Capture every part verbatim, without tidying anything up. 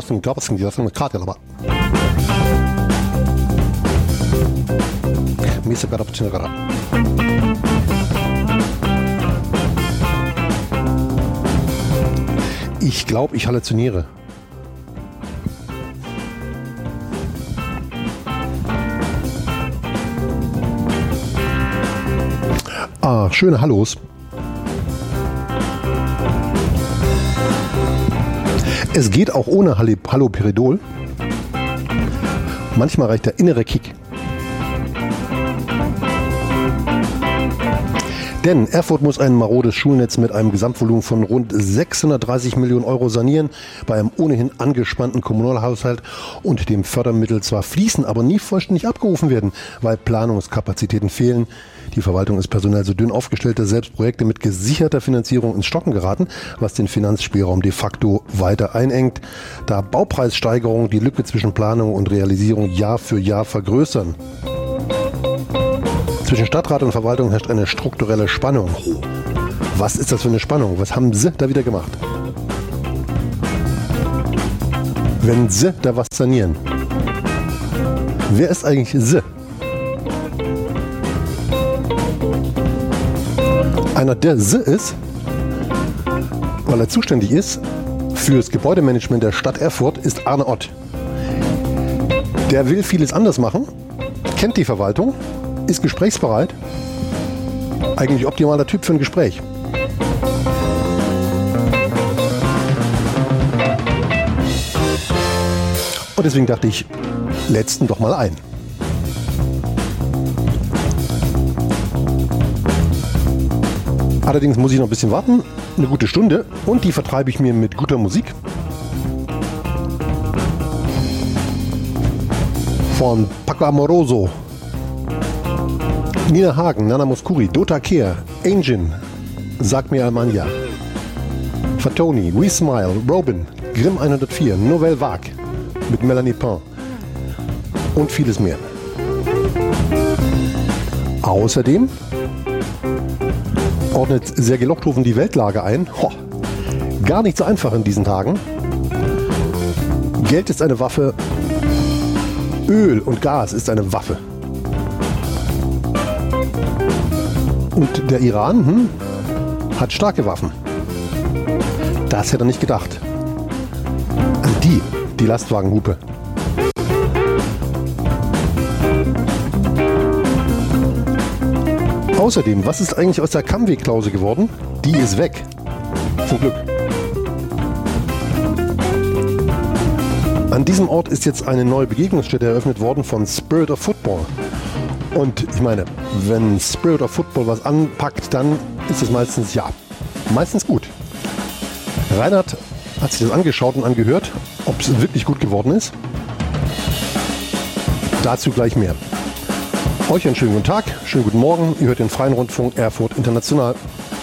hast du geglaubt, du hast eine Karte, aber. Misa Garabchinagara. Ich glaube, ich halluziniere. Ah, schöne Hallos. Es geht auch ohne Haloperidol. Manchmal reicht der innere Kick. Denn Erfurt muss ein marodes Schulnetz mit einem Gesamtvolumen von rund sechshundertdreißig Millionen Euro sanieren. Bei einem ohnehin angespannten Kommunalhaushalt und dem Fördermittel zwar fließen, aber nie vollständig abgerufen werden, weil Planungskapazitäten fehlen. Die Verwaltung ist personell so dünn aufgestellt, dass selbst Projekte mit gesicherter Finanzierung ins Stocken geraten, was den Finanzspielraum de facto weiter einengt, da Baupreissteigerungen die Lücke zwischen Planung und Realisierung Jahr für Jahr vergrößern. Zwischen Stadtrat und Verwaltung herrscht eine strukturelle Spannung. Was ist das für eine Spannung? Was haben sie da wieder gemacht? Wenn sie da was sanieren, wer ist eigentlich sie? Einer, der sie ist, weil er zuständig ist für das Gebäudemanagement der Stadt Erfurt, ist Arne Ott. Der will vieles anders machen, kennt die Verwaltung, ist gesprächsbereit. Eigentlich optimaler Typ für ein Gespräch. Und deswegen dachte ich, letzten doch mal ein. Allerdings muss ich noch ein bisschen warten, eine gute Stunde, und die vertreibe ich mir mit guter Musik. Von Paco Amoroso, Nina Hagen, Nana Mouskouri, Dota Kehr, Engin, Sag mir Almanja, Fatoni, We Smile, Robin, Grimm hundertvier, Nouvelle Vague mit Melanie Pain und vieles mehr. Außerdem ordnet Sergei Lochthofen die Weltlage ein. Ho, gar nicht so einfach in diesen Tagen. Geld ist eine Waffe, Öl und Gas ist eine Waffe. Und der Iran hm, hat starke Waffen. Das hätte er nicht gedacht. Also die, die Lastwagenhupe. Außerdem, was ist eigentlich aus der Kammwegklause geworden? Die ist weg. Zum Glück. An diesem Ort ist jetzt eine neue Begegnungsstätte eröffnet worden von Spirit of Football. Und ich meine, wenn Spirit of Football was anpackt, dann ist es meistens, ja, meistens gut. Reinhard hat sich das angeschaut und angehört, ob es wirklich gut geworden ist. Dazu gleich mehr. Euch einen schönen guten Tag, schönen guten Morgen. Ihr hört den Freien Rundfunk Erfurt International.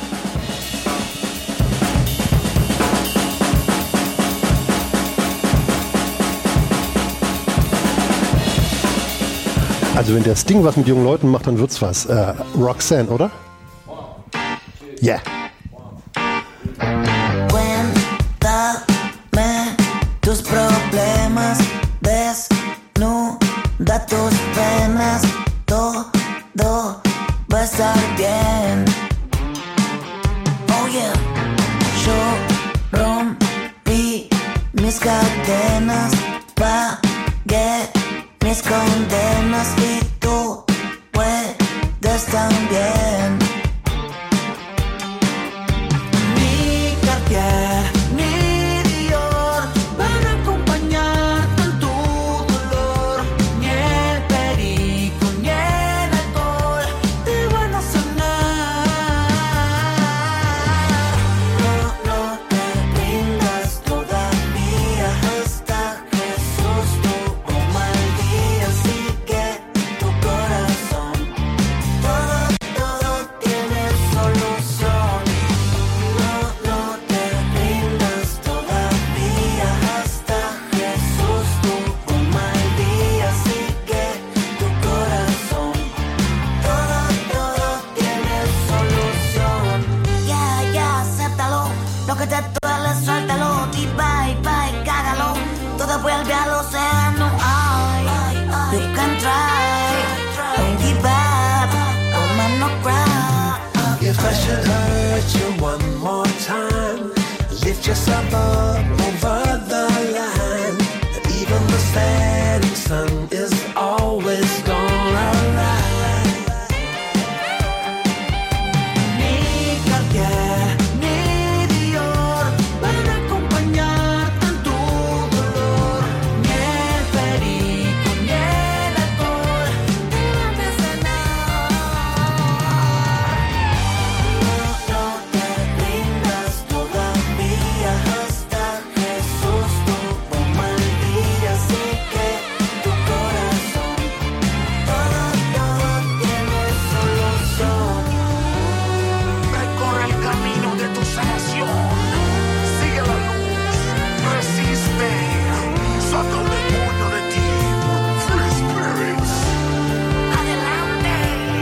Also wenn der Sting was mit jungen Leuten macht, dann wird's was. Äh, Roxanne, oder? Yeah. Cuéntame tus problemas, desnuda tus penas, todo va a estar bien. Oh yeah. Yo rompí mis cadenas, pagué mis condenas y tú puedes también. Ni Cartier, ni Dior van a acompañarte en tu dolor. Ni el perico, ni el alcohol te van a sanar. No, no te rindas todavía. Hasta Jesús tuvo un mal día. Así que tu corazón todo, todo vuelve al océano. Ay, you can try, don't give up, woman, no cry. If I should hurt you one more time, lift yourself up over the line. Even the setting sun is always gonna rise. Ni Cartier, ni Dior van a acompañarte en tu dolor. Ni el perico, ni el alcohol te van a sanar. No, no te rindas todavía, hasta Jesús tuvo mal día. Así que tu corazón, todo, todo tiene solución. Recorre el camino de tu sanación. Sigue la luz. Resiste. Saca el demonio de ti. Free spirits. Adelante.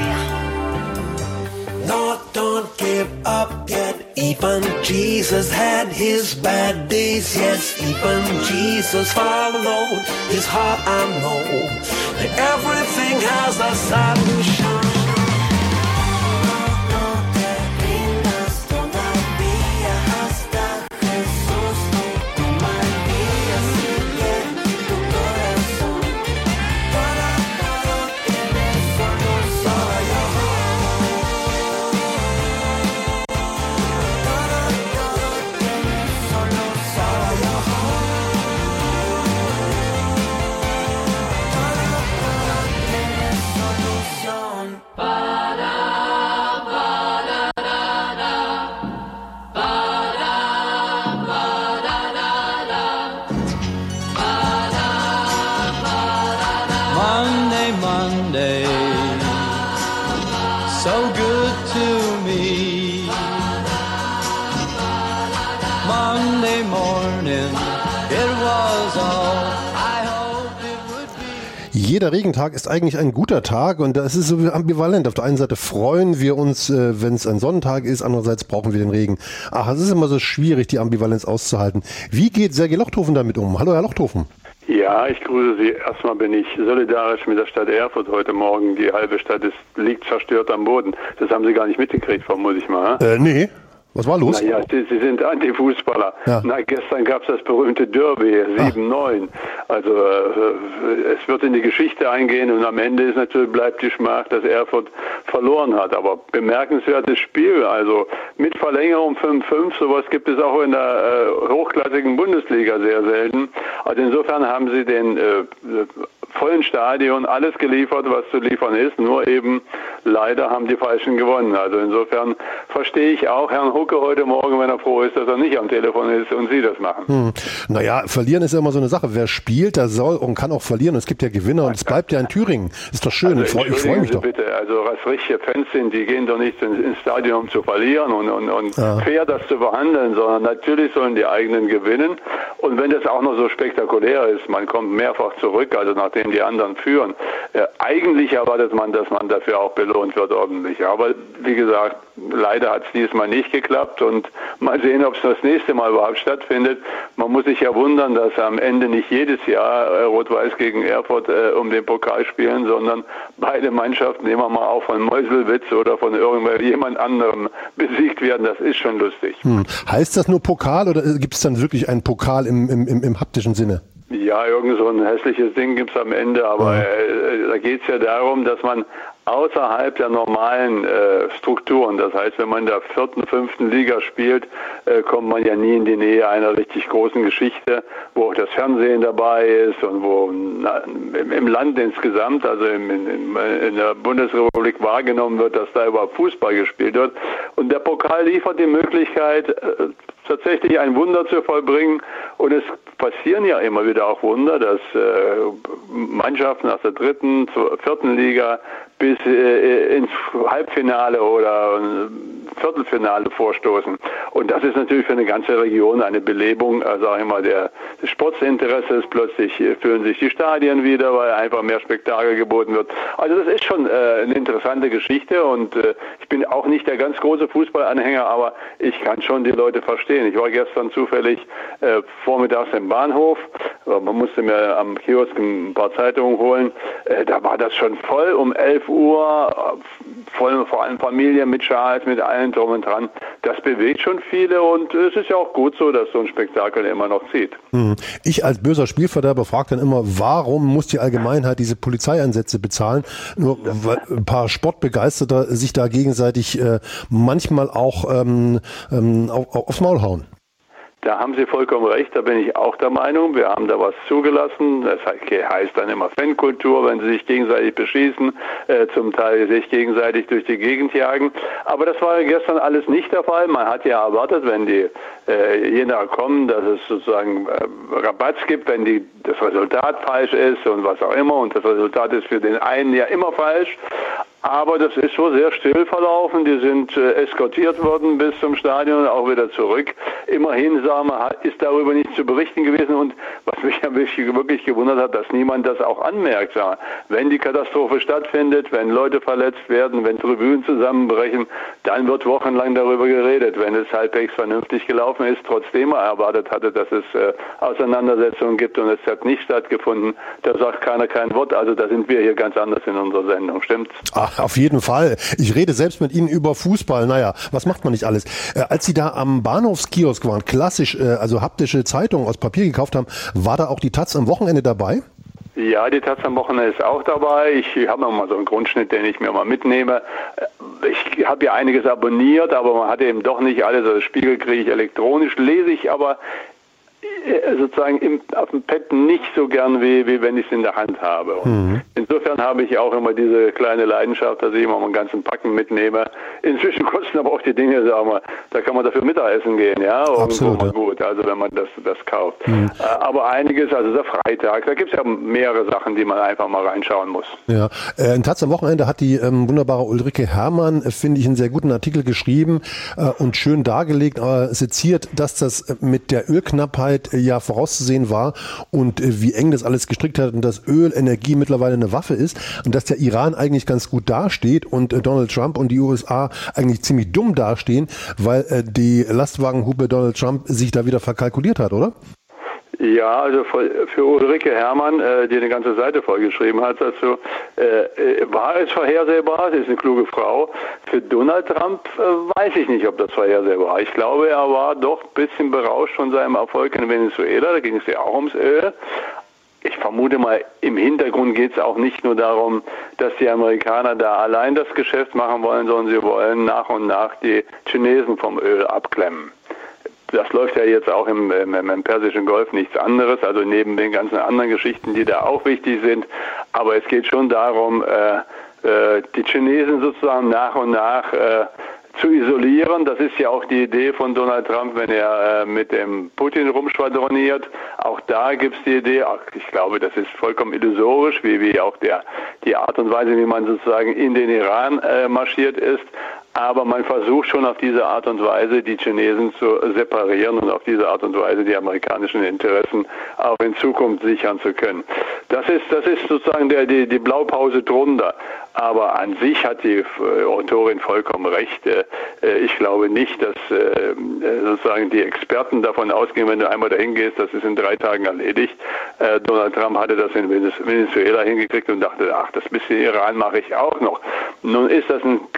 No, don't give up yet. Even Jesus had his bad days. Yes, even Jesus followed his heart. I know that everything has a solution. No te rindas todavía, hasta Jesús tuvo mal día. Así que tu corazón, todo, todo tiene solución. Todo, todo tiene solución. Todo, todo tiene solución. Monday, Monday, so good to me. Monday morning, it was all I hoped it would be. Jeder Regentag ist eigentlich ein guter Tag und das ist so ambivalent. Auf der einen Seite freuen wir uns, äh, wenn es ein Sonnentag ist, andererseits brauchen wir den Regen. Ach, es ist immer so schwierig, die Ambivalenz auszuhalten. Wie geht Sergej Lochthofen damit um? Hallo, Herr Lochthofen. Ja, ich grüße Sie. Erstmal bin ich solidarisch mit der Stadt Erfurt heute Morgen. Die halbe Stadt ist, liegt zerstört am Boden. Das haben Sie gar nicht mitgekriegt, vermute ich mal. Äh, nee. Was war los? Naja, Sie, Sie sind Antifußballer. Ja. Na, gestern gab es das berühmte Derby, sieben neun. Also äh, es wird in die Geschichte eingehen und am Ende ist natürlich, bleibt die Schmach, dass Erfurt verloren hat. Aber bemerkenswertes Spiel. Also mit Verlängerung fünf fünf, sowas gibt es auch in der äh, hochklassigen Bundesliga sehr selten. Also insofern haben Sie den äh, vollen Stadion alles geliefert, was zu liefern ist. Nur eben leider haben die Falschen gewonnen. Also insofern verstehe ich auch Herrn Hucke heute Morgen, wenn er froh ist, dass er nicht am Telefon ist und Sie das machen. Hm. Naja, verlieren ist ja immer so eine Sache. Wer spielt, der soll und kann auch verlieren. Und es gibt ja Gewinner und es bleibt ja in Thüringen. Ist doch schön. Also, ich freue freu mich Sie doch. bitte, also was richtige Fans sind, die gehen doch nicht ins, ins Stadion, um zu verlieren und, und, und Ja. fair das zu behandeln, sondern natürlich sollen die eigenen gewinnen. Und wenn das auch noch so spektakulär ist, man kommt mehrfach zurück, also nachdem die anderen führen, äh, eigentlich erwartet man, dass man dafür auch belohnt wird ordentlich. Aber wie gesagt, leider hat es diesmal nicht geklappt und mal sehen, ob es das nächste Mal überhaupt stattfindet. Man muss sich ja wundern, dass am Ende nicht jedes Jahr äh, Rot-Weiß gegen Erfurt äh, um den Pokal spielen, sondern beide Mannschaften immer mal auch von Meuselwitz oder von irgendjemand anderem besiegt werden. Das ist schon lustig. Hm. Heißt das nur Pokal oder gibt es dann wirklich einen Pokal im, im, im, im haptischen Sinne? Ja, irgend so ein hässliches Ding gibt's am Ende, aber Ja. äh, da geht's ja darum, dass man außerhalb der normalen äh, Strukturen, das heißt, wenn man in der vierten, fünften Liga spielt, äh, kommt man ja nie in die Nähe einer richtig großen Geschichte, wo auch das Fernsehen dabei ist und wo na, im, im Land insgesamt, also im, in, in der Bundesrepublik wahrgenommen wird, dass da überhaupt Fußball gespielt wird. Und der Pokal liefert die Möglichkeit, äh, tatsächlich ein Wunder zu vollbringen. Und es passieren ja immer wieder auch Wunder, dass äh, Mannschaften aus der dritten zur vierten Liga bis äh, ins Halbfinale oder Viertelfinale vorstoßen. Und das ist natürlich für eine ganze Region eine Belebung, äh, sag ich mal, der, des Sportinteresses. Plötzlich äh, füllen sich die Stadien wieder, weil einfach mehr Spektakel geboten wird. Also das ist schon äh, eine interessante Geschichte und äh, ich bin auch nicht der ganz große Fußballanhänger, aber ich kann schon die Leute verstehen. Ich war gestern zufällig äh, vormittags im Bahnhof, man musste mir am Kiosk ein paar Zeitungen holen, äh, da war das schon voll um elf Uhr, voll, vor allem Familien mit Schals, mit allen drum und dran. Das bewegt schon viele und es ist ja auch gut so, dass so ein Spektakel immer noch zieht. Ich als böser Spielverderber frage dann immer, warum muss die Allgemeinheit diese Polizeieinsätze bezahlen? Nur weil ein paar Sportbegeisterter sich da gegenseitig äh, manchmal auch ähm, ähm, auf, aufs Maul hauen. Da haben Sie vollkommen recht, da bin ich auch der Meinung, wir haben da was zugelassen, das heißt dann immer Fankultur, wenn sie sich gegenseitig beschießen, äh, zum Teil sich gegenseitig durch die Gegend jagen, aber das war gestern alles nicht der Fall, man hat ja erwartet, wenn die äh, Jena kommen, dass es sozusagen äh, Rabatz gibt, wenn die, das Resultat falsch ist und was auch immer und das Resultat ist für den einen ja immer falsch. Aber das ist so sehr still verlaufen. Die sind äh, eskortiert worden bis zum Stadion und auch wieder zurück. Immerhin, sagen wir, ist darüber nicht zu berichten gewesen. Und was mich ja wirklich gewundert hat, dass niemand das auch anmerkt. Sagen. Wenn die Katastrophe stattfindet, wenn Leute verletzt werden, wenn Tribünen zusammenbrechen, dann wird wochenlang darüber geredet. Wenn es halbwegs vernünftig gelaufen ist, trotzdem er erwartet hatte, dass es äh, Auseinandersetzungen gibt und es hat nicht stattgefunden, da sagt keiner kein Wort. Also da sind wir hier ganz anders in unserer Sendung. Stimmt's? Ach, auf jeden Fall. Ich rede selbst mit Ihnen über Fußball. Naja, was macht man nicht alles? Äh, als Sie da am Bahnhofskiosk waren, klassisch, äh, also haptische Zeitungen aus Papier gekauft haben, war da auch die Taz am Wochenende dabei? Ja, die Taz am Wochenende ist auch dabei. Ich habe noch mal so einen Grundschnitt, den ich mir mal mitnehme. Ich habe ja einiges abonniert, aber man hat eben doch nicht alles. Also das Spiegel kriege ich elektronisch, lese ich aber sozusagen im, auf dem Pad nicht so gern, wie, wie wenn ich es in der Hand habe. Und mhm. insofern habe ich auch immer diese kleine Leidenschaft, dass ich immer mal einen ganzen Packen mitnehme. Inzwischen kosten aber auch die Dinge, sagen wir, da kann man dafür Mittagessen gehen, ja, Absolut, irgendwo mal gut, also wenn man das, das kauft. Mhm. Aber einiges, also der Freitag, da gibt es ja mehrere Sachen, die man einfach mal reinschauen muss. Ja, äh, in Taz am Wochenende hat die ähm, wunderbare Ulrike Herrmann, äh, finde ich, einen sehr guten Artikel geschrieben äh, und schön dargelegt, äh, seziert, dass das mit der Ölknappheit äh, ja vorauszusehen war und äh, wie eng das alles gestrickt hat und dass Öl, Energie mittlerweile eine Waffe ist und dass der Iran eigentlich ganz gut dasteht und äh, Donald Trump und die U S A eigentlich ziemlich dumm dastehen, weil äh, die Lastwagenhupe Donald Trump sich da wieder verkalkuliert hat, oder? Ja, also für Ulrike Herrmann, äh, die eine ganze Seite vollgeschrieben hat dazu, äh, war es vorhersehbar, sie ist eine kluge Frau. Für Donald Trump äh, weiß ich nicht, ob das vorhersehbar war. Ich glaube, er war doch ein bisschen berauscht von seinem Erfolg in Venezuela, da ging es ja auch ums Öl. Ich vermute mal, im Hintergrund geht es auch nicht nur darum, dass die Amerikaner da allein das Geschäft machen wollen, sondern sie wollen nach und nach die Chinesen vom Öl abklemmen. Das läuft ja jetzt auch im, im, im Persischen Golf nichts anderes, also neben den ganzen anderen Geschichten, die da auch wichtig sind. Aber es geht schon darum, äh, äh, die Chinesen sozusagen nach und nach äh, zu isolieren. Das ist ja auch die Idee von Donald Trump, wenn er äh, mit dem Putin rumschwadroniert. Auch da gibt es die Idee, ach, ich glaube, das ist vollkommen illusorisch, wie, wie auch der, die Art und Weise, wie man sozusagen in den Iran äh, marschiert ist. Aber man versucht schon auf diese Art und Weise, die Chinesen zu separieren und auf diese Art und Weise die amerikanischen Interessen auch in Zukunft sichern zu können. Das ist, das ist sozusagen der, die, die Blaupause drunter. Aber an sich hat die äh, Autorin vollkommen recht. Äh, ich glaube nicht, dass äh, sozusagen die Experten davon ausgehen, wenn du einmal dahin gehst, das ist in drei Tagen erledigt. Äh, Donald Trump hatte das in Venezuela hingekriegt und dachte, ach, das bisschen Iran mache ich auch noch. Nun ist das ein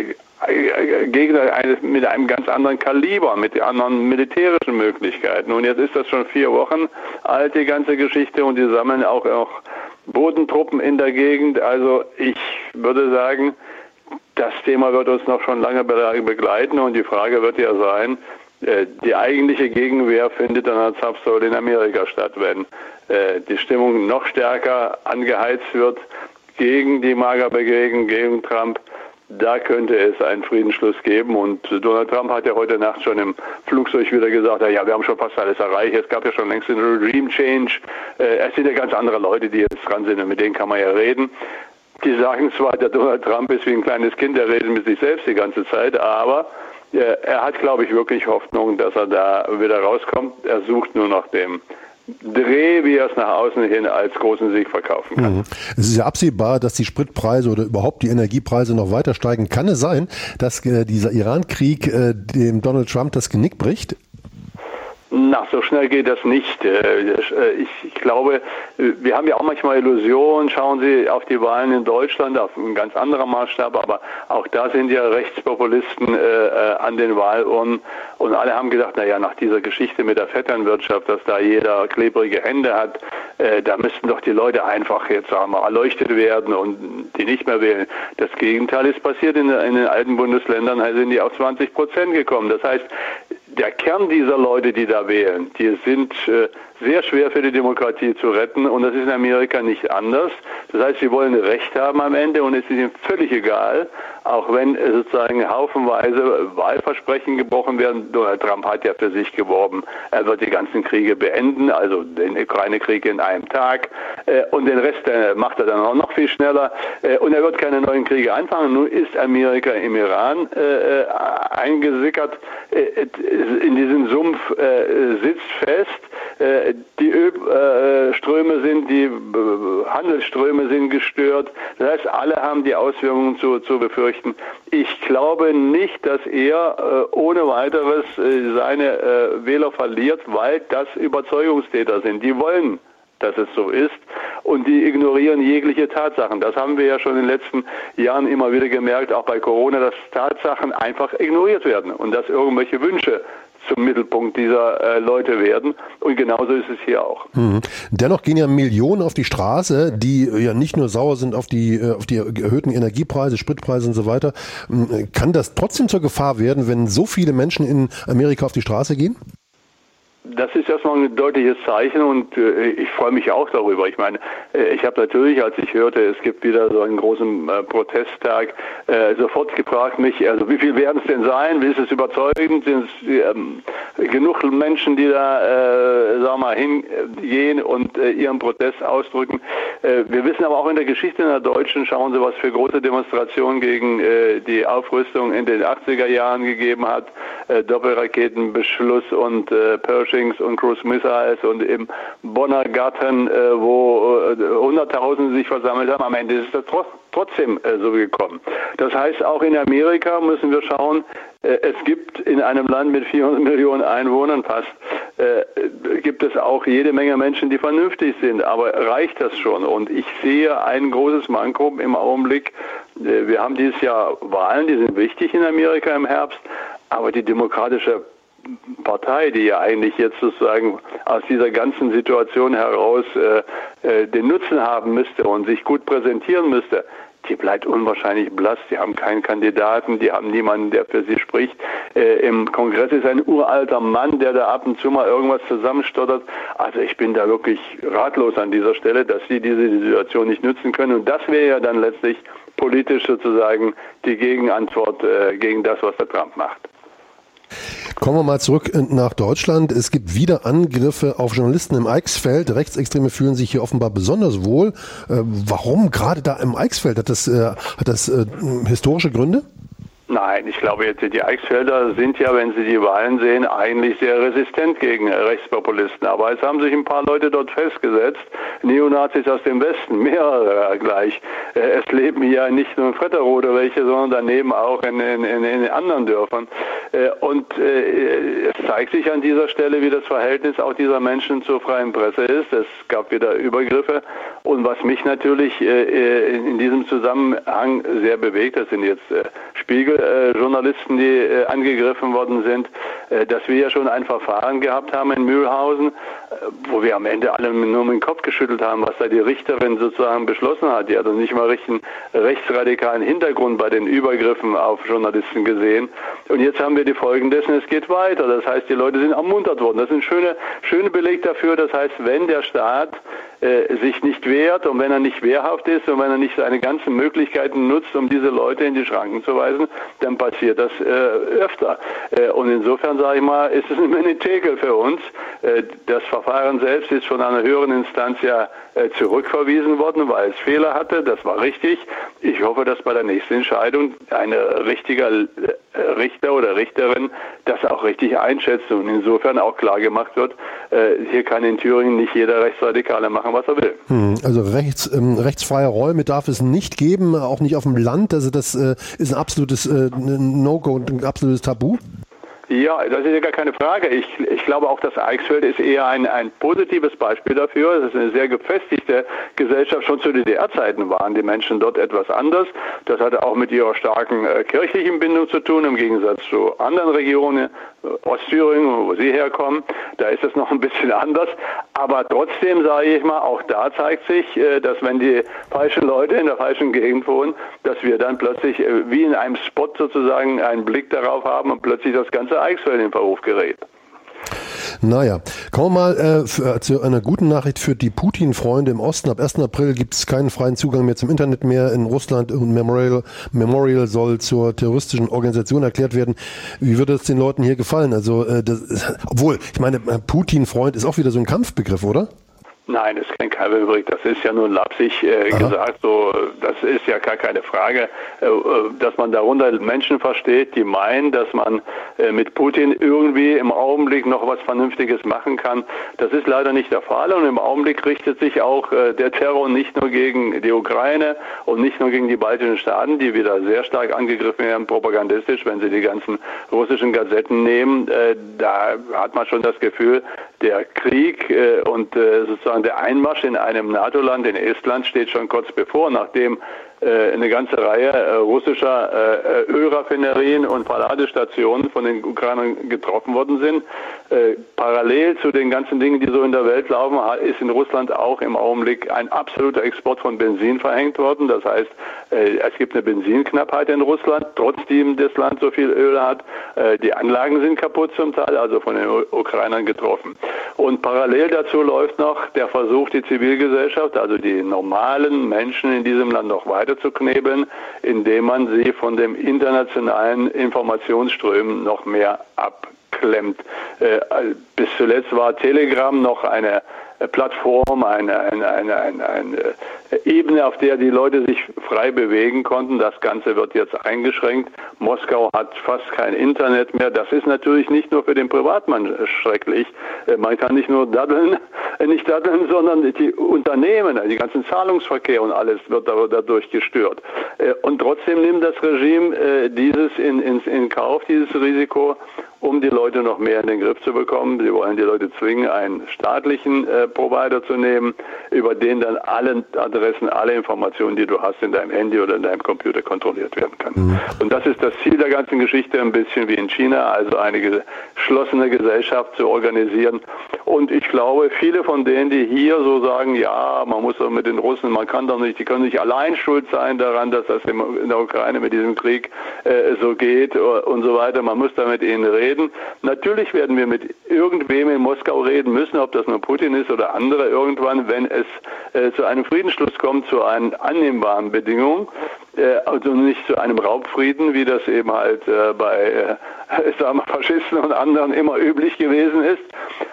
Gegner eines, mit einem ganz anderen Kaliber, mit anderen militärischen Möglichkeiten. Und jetzt ist das schon vier Wochen alt, die ganze Geschichte, und die sammeln auch, auch Bodentruppen in der Gegend. Also ich würde sagen, das Thema wird uns noch schon lange begleiten, und die Frage wird ja sein, die eigentliche Gegenwehr findet dann als Zapfsäule in Amerika statt, wenn die Stimmung noch stärker angeheizt wird gegen die MAGA-Bewegung, gegen Trump. Da könnte es einen Friedensschluss geben, und Donald Trump hat ja heute Nacht schon im Flugzeug wieder gesagt, ja, wir haben schon fast alles erreicht, es gab ja schon längst einen Regime Change, es sind ja ganz andere Leute, die jetzt dran sind, und mit denen kann man ja reden. Die sagen zwar, der Donald Trump ist wie ein kleines Kind, der redet mit sich selbst die ganze Zeit, aber er hat, glaube ich, wirklich Hoffnung, dass er da wieder rauskommt. Er sucht nur nach dem Dreh, wie er es nach außen hin als großen Sieg verkaufen kann. Mhm. Es ist ja absehbar, dass die Spritpreise oder überhaupt die Energiepreise noch weiter steigen. Kann es sein, dass äh, dieser Iran-Krieg äh, dem Donald Trump das Genick bricht? Na, so schnell geht das nicht. Ich glaube, wir haben ja auch manchmal Illusionen. Schauen Sie auf die Wahlen in Deutschland, auf ein ganz anderer Maßstab, aber auch da sind ja Rechtspopulisten an den Wahlurnen und alle haben gedacht, naja, nach dieser Geschichte mit der Vetternwirtschaft, dass da jeder klebrige Hände hat, da müssten doch die Leute einfach jetzt, sagen wir, erleuchtet werden und die nicht mehr wählen. Das Gegenteil ist passiert. In, in den alten Bundesländern sind die auf zwanzig Prozent gekommen. Das heißt, der Kern dieser Leute, die da wählen, die sind äh, sehr schwer für die Demokratie zu retten und das ist in Amerika nicht anders. Das heißt, sie wollen Recht haben am Ende und es ist ihnen völlig egal, auch wenn äh, sozusagen haufenweise Wahlversprechen gebrochen werden. Donald Trump hat ja für sich geworben, er wird die ganzen Kriege beenden, also den Ukraine-Krieg in einem Tag äh, und den Rest äh, macht er dann auch noch viel schneller äh, und er wird keine neuen Kriege anfangen. Nun ist Amerika im Iran äh, eingesickert, äh, in diesem Sumpf äh, sitzt fest, äh, die Ölströme sind, die äh, Handelsströme sind gestört. Das heißt, alle haben die Auswirkungen zu, zu befürchten. Ich glaube nicht, dass er äh, ohne weiteres äh, seine äh, Wähler verliert, weil das Überzeugungstäter sind. Die wollen, dass es so ist und die ignorieren jegliche Tatsachen. Das haben wir ja schon in den letzten Jahren immer wieder gemerkt, auch bei Corona, dass Tatsachen einfach ignoriert werden und dass irgendwelche Wünsche zum Mittelpunkt dieser äh, Leute werden. Und genauso ist es hier auch. Mhm. Dennoch gehen ja Millionen auf die Straße, die ja nicht nur sauer sind auf die, äh, auf die erhöhten Energiepreise, Spritpreise und so weiter. Kann das trotzdem zur Gefahr werden, wenn so viele Menschen in Amerika auf die Straße gehen? Das ist erstmal ein deutliches Zeichen und äh, ich freue mich auch darüber. Ich meine, äh, ich habe natürlich, als ich hörte, es gibt wieder so einen großen äh, Protesttag, äh, sofort gefragt mich, also wie viel werden es denn sein? Wie ist es überzeugend? Sind es ähm, genug Menschen, die da, äh, sagen wir mal, hingehen und äh, ihren Protest ausdrücken? Äh, wir wissen aber auch in der Geschichte in der Deutschen, schauen Sie, was für große Demonstrationen gegen äh, die Aufrüstung in den achtziger Jahren gegeben hat, äh, Doppelraketenbeschluss und äh, Pershing und Cruise Missiles und im Bonner Garten, äh, wo äh, Hunderttausende sich versammelt haben. Am Ende ist es tro- trotzdem äh, so gekommen. Das heißt, auch in Amerika müssen wir schauen, äh, es gibt in einem Land mit vierhundert Millionen Einwohnern fast, äh, gibt es auch jede Menge Menschen, die vernünftig sind. Aber reicht das schon? Und ich sehe ein großes Manko im Augenblick. Äh, wir haben dieses Jahr Wahlen, die sind wichtig in Amerika im Herbst, aber die demokratische Partei, die ja eigentlich jetzt sozusagen aus dieser ganzen Situation heraus äh, äh, den Nutzen haben müsste und sich gut präsentieren müsste, die bleibt unwahrscheinlich blass. Die haben keinen Kandidaten, die haben niemanden, der für sie spricht. Äh, Im Kongress ist ein uralter Mann, der da ab und zu mal irgendwas zusammenstottert. Also ich bin da wirklich ratlos an dieser Stelle, dass sie diese Situation nicht nutzen können. Und das wäre ja dann letztlich politisch sozusagen die Gegenantwort äh, gegen das, was der Trump macht. Kommen wir mal zurück nach Deutschland. Es gibt wieder Angriffe auf Journalisten im Eichsfeld. Rechtsextreme fühlen sich hier offenbar besonders wohl. Äh, warum gerade da im Eichsfeld? Hat das, äh, hat das äh, historische Gründe? Nein, ich glaube, jetzt die Eichsfelder sind ja, wenn Sie die Wahlen sehen, eigentlich sehr resistent gegen Rechtspopulisten. Aber es haben sich ein paar Leute dort festgesetzt, Neonazis aus dem Westen, mehrere gleich. Es leben hier nicht nur in Fretterode welche, sondern daneben auch in, in, in anderen Dörfern. Und es zeigt sich an dieser Stelle, wie das Verhältnis auch dieser Menschen zur freien Presse ist. Es gab wieder Übergriffe. Und was mich natürlich in diesem Zusammenhang sehr bewegt, das sind jetzt Spiegel, Äh, Journalisten, die äh, angegriffen worden sind, äh, dass wir ja schon ein Verfahren gehabt haben in Mühlhausen, äh, wo wir am Ende alle nur mit dem Kopf geschüttelt haben, was da die Richterin sozusagen beschlossen hat. Die hat nicht mal richtig rechtsradikalen Hintergrund bei den Übergriffen auf Journalisten gesehen. Und jetzt haben wir die Folgen dessen, es geht weiter. Das heißt, die Leute sind ermuntert worden. Das ist ein schöner schöne Beleg dafür. Das heißt, wenn der Staat äh, sich nicht wehrt und wenn er nicht wehrhaft ist und wenn er nicht seine ganzen Möglichkeiten nutzt, um diese Leute in die Schranken zu weisen, dann passiert das äh, öfter. Äh, und insofern, sage ich mal, ist es ein Menetekel für uns. Äh, das Verfahren Verfahren selbst ist von einer höheren Instanz ja äh, zurückverwiesen worden, weil es Fehler hatte. Das war richtig. Ich hoffe, dass bei der nächsten Entscheidung ein richtiger äh, Richter oder Richterin das auch richtig einschätzt und insofern auch klar gemacht wird, äh, hier kann in Thüringen nicht jeder Rechtsradikale machen, was er will. Hm, also rechts, ähm, rechtsfreie Räume darf es nicht geben, auch nicht auf dem Land. Also das äh, ist ein absolutes äh, No-Go und ein absolutes Tabu. Ja, das ist ja gar keine Frage. Ich, ich glaube auch, das Eichsfeld ist eher ein, ein positives Beispiel dafür. Das ist eine sehr gefestigte Gesellschaft. Schon zu D D R-Zeiten waren die Menschen dort etwas anders. Das hatte auch mit ihrer starken äh, kirchlichen Bindung zu tun, im Gegensatz zu anderen Regionen, äh, Ostthüringen, wo Sie herkommen. Da ist es noch ein bisschen anders. Aber trotzdem, sage ich mal, auch da zeigt sich, äh, dass wenn die falschen Leute in der falschen Gegend wohnen, dass wir dann plötzlich äh, wie in einem Spot sozusagen einen Blick darauf haben und plötzlich das ganze Eichsfeld in Verruf gerät. Naja, kommen wir mal äh, für, zu einer guten Nachricht für die Putin-Freunde im Osten. Ab ersten April gibt es keinen freien Zugang mehr zum Internet mehr in Russland und Memorial, Memorial soll zur terroristischen Organisation erklärt werden. Wie würde es den Leuten hier gefallen? Also, äh, das, obwohl, ich meine, Putin-Freund ist auch wieder so ein Kampfbegriff, oder? Nein, das ist kein Kampfbegriff, das ist ja nur lapsig äh, gesagt, so, das ist ja gar keine Frage, äh, dass man darunter Menschen versteht, die meinen, dass man äh, mit Putin irgendwie im Augenblick noch was Vernünftiges machen kann. Das ist leider nicht der Fall und im Augenblick richtet sich auch äh, der Terror nicht nur gegen die Ukraine und nicht nur gegen die baltischen Staaten, die wieder sehr stark angegriffen werden, propagandistisch, wenn sie die ganzen russischen Gazetten nehmen. Äh, da hat man schon das Gefühl, der Krieg äh, und äh, sozusagen der Einmarsch in einem NATO-Land, in Estland, steht schon kurz bevor, nachdem äh, eine ganze Reihe äh, russischer äh, Ölraffinerien und Verladestationen von den Ukrainern getroffen worden sind. Äh, parallel zu den ganzen Dingen, die so in der Welt laufen, ist in Russland auch im Augenblick ein absoluter Export von Benzin verhängt worden. Das heißt, äh, es gibt eine Benzinknappheit in Russland, trotzdem das Land so viel Öl hat. Äh, die Anlagen sind kaputt zum Teil, also von den U- Ukrainern getroffen. Und parallel dazu läuft noch der Versuch, die Zivilgesellschaft, also die normalen Menschen in diesem Land noch weiter zu knebeln, indem man sie von dem internationalen Informationsströmen noch mehr abklemmt. Äh, bis zuletzt war Telegram noch eine Plattform, eine, eine, eine, eine, eine Ebene, auf der die Leute sich frei bewegen konnten. Das Ganze wird jetzt eingeschränkt. Moskau hat fast kein Internet mehr. Das ist natürlich nicht nur für den Privatmann schrecklich. Man kann nicht nur daddeln, nicht daddeln, sondern die Unternehmen, die ganzen Zahlungsverkehr und alles wird dadurch gestört. Und trotzdem nimmt das Regime dieses in, in, in Kauf, dieses Risiko, um die Leute noch mehr in den Griff zu bekommen. Sie wollen die Leute zwingen, einen staatlichen äh, Provider zu nehmen, über den dann alle Adressen, alle Informationen, die du hast in deinem Handy oder in deinem Computer kontrolliert werden können. Mhm. Und das ist das Ziel der ganzen Geschichte, ein bisschen wie in China, also eine geschlossene Gesellschaft zu organisieren. Und ich glaube, viele von denen, die hier so sagen, ja, man muss doch mit den Russen, man kann doch nicht, die können nicht allein schuld sein daran, dass das in der Ukraine mit diesem Krieg äh, so geht und so weiter. Man muss da mit ihnen reden. Natürlich werden wir mit irgendwem in Moskau reden müssen, ob das nur Putin ist oder andere irgendwann, wenn es äh, zu einem Friedensschluss kommt, zu einen annehmbaren Bedingungen, äh, also nicht zu einem Raubfrieden, wie das eben halt äh, bei äh, sagen wir, Faschisten und anderen immer üblich gewesen ist.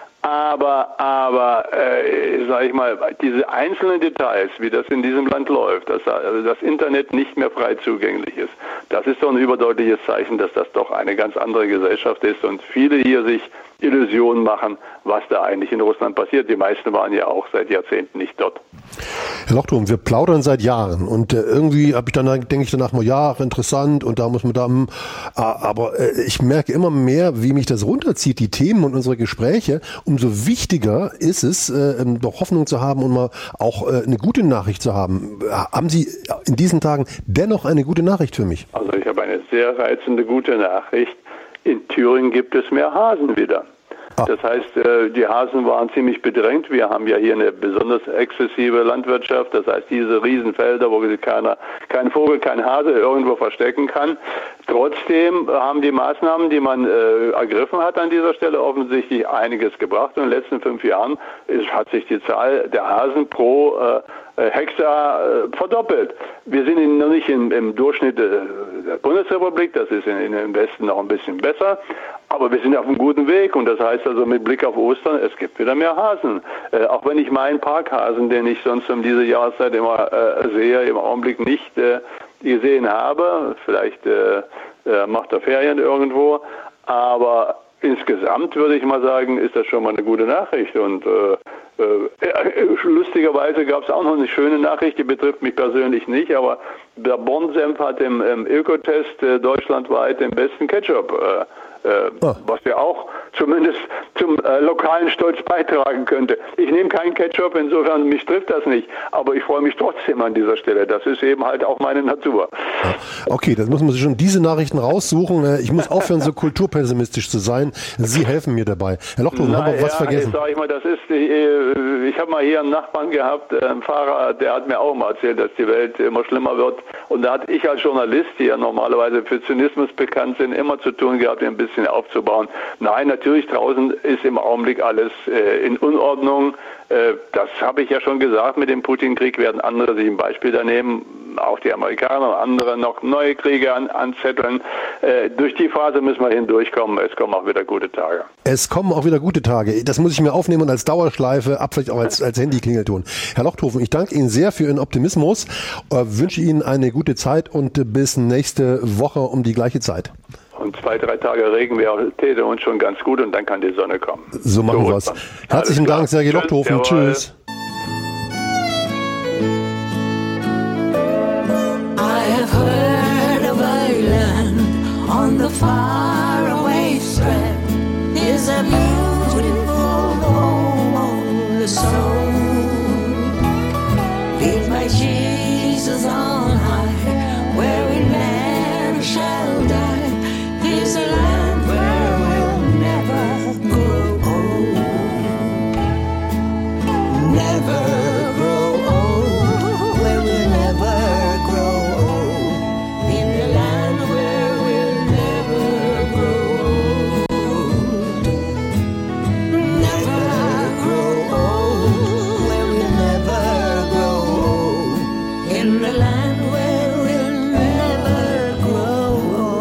Aber, aber, äh, sage ich mal, diese einzelnen Details, wie das in diesem Land läuft, dass also das Internet nicht mehr frei zugänglich ist, das ist doch ein überdeutliches Zeichen, dass das doch eine ganz andere Gesellschaft ist und viele hier sich Illusionen machen, was da eigentlich in Russland passiert. Die meisten waren ja auch seit Jahrzehnten nicht dort. Herr Lochtum, wir plaudern seit Jahren und äh, irgendwie habe ich dann denke ich danach mal, ja, interessant und da muss man da, äh, aber äh, ich merke immer mehr, wie mich das runterzieht, die Themen und unsere Gespräche. Umso wichtiger ist es, äh, doch Hoffnung zu haben und mal auch äh, eine gute Nachricht zu haben. Haben Sie in diesen Tagen dennoch eine gute Nachricht für mich? Also ich habe eine sehr reizende gute Nachricht. In Thüringen gibt es mehr Hasen wieder. Das heißt, die Hasen waren ziemlich bedrängt. Wir haben ja hier eine besonders exzessive Landwirtschaft. Das heißt, diese Riesenfelder, wo keiner, kein Vogel, kein Hase irgendwo verstecken kann. Trotzdem haben die Maßnahmen, die man äh, ergriffen hat an dieser Stelle, offensichtlich einiges gebracht. Und in den letzten fünf Jahren ist, hat sich die Zahl der Hasen pro äh, äh, Hektar äh, verdoppelt. Wir sind in, noch nicht im, im Durchschnitt äh, der Bundesrepublik, das ist in, in, im Westen noch ein bisschen besser, aber wir sind auf einem guten Weg und das heißt also mit Blick auf Ostern, es gibt wieder mehr Hasen. Äh, auch wenn ich meinen Parkhasen, den ich sonst um diese Jahreszeit immer äh, sehe, im Augenblick nicht äh, gesehen habe, vielleicht äh, äh, macht er Ferien irgendwo, aber insgesamt würde ich mal sagen, ist das schon mal eine gute Nachricht und äh, äh, lustigerweise gab es auch noch eine schöne Nachricht, die betrifft mich persönlich nicht, aber der Born-Senf hat im, im Ökotest äh, deutschlandweit den besten Ketchup, äh, äh, oh. was ja auch zumindest zum äh, lokalen Stolz beitragen könnte. Ich nehme keinen Ketchup, insofern mich trifft das nicht, aber ich freue mich trotzdem an dieser Stelle. Das ist eben halt auch meine Natur. Okay, das muss man sich schon diese Nachrichten raussuchen. Ich muss aufhören, so kulturpessimistisch zu sein. Sie helfen mir dabei. Herr Lochtofen, haben wir was ja, vergessen? Sag ich mal, das ist, ich habe mal hier einen Nachbarn gehabt, einen Fahrer, der hat mir auch mal erzählt, dass die Welt immer schlimmer wird. Und da hatte ich als Journalist, die ja normalerweise für Zynismus bekannt sind, immer zu tun gehabt, ein bisschen aufzubauen. Nein, natürlich draußen ist im Augenblick alles äh, in Unordnung. Äh, das habe ich ja schon gesagt, mit dem Putin-Krieg werden andere sich ein Beispiel da nehmen, auch die Amerikaner und andere noch neue Kriege an, anzetteln. Äh, durch die Phase müssen wir hindurchkommen. Es kommen auch wieder gute Tage. Es kommen auch wieder gute Tage. Das muss ich mir aufnehmen und als Dauerschleife, ab vielleicht auch als, als Handy-Klingelton. Herr Lochtofen, ich danke Ihnen sehr für Ihren Optimismus, äh, wünsche Ihnen eine gute Zeit und äh, bis nächste Woche um die gleiche Zeit. Und zwei, drei Tage Regen wäre täte uns schon ganz gut und dann kann die Sonne kommen. So machen so wir es. Herzlichen Dank, Sergej Lochtofen. Tschüss. I have heard of a land on the faraway strand. Is a beautiful home of the soul. Built by Jesus on high, where we never shall die. Is a land where we'll never grow old. Never grow old. Where we'll never grow old. In the land where we'll never grow old. Never grow old. Where we'll never grow old. In the land where we'll never grow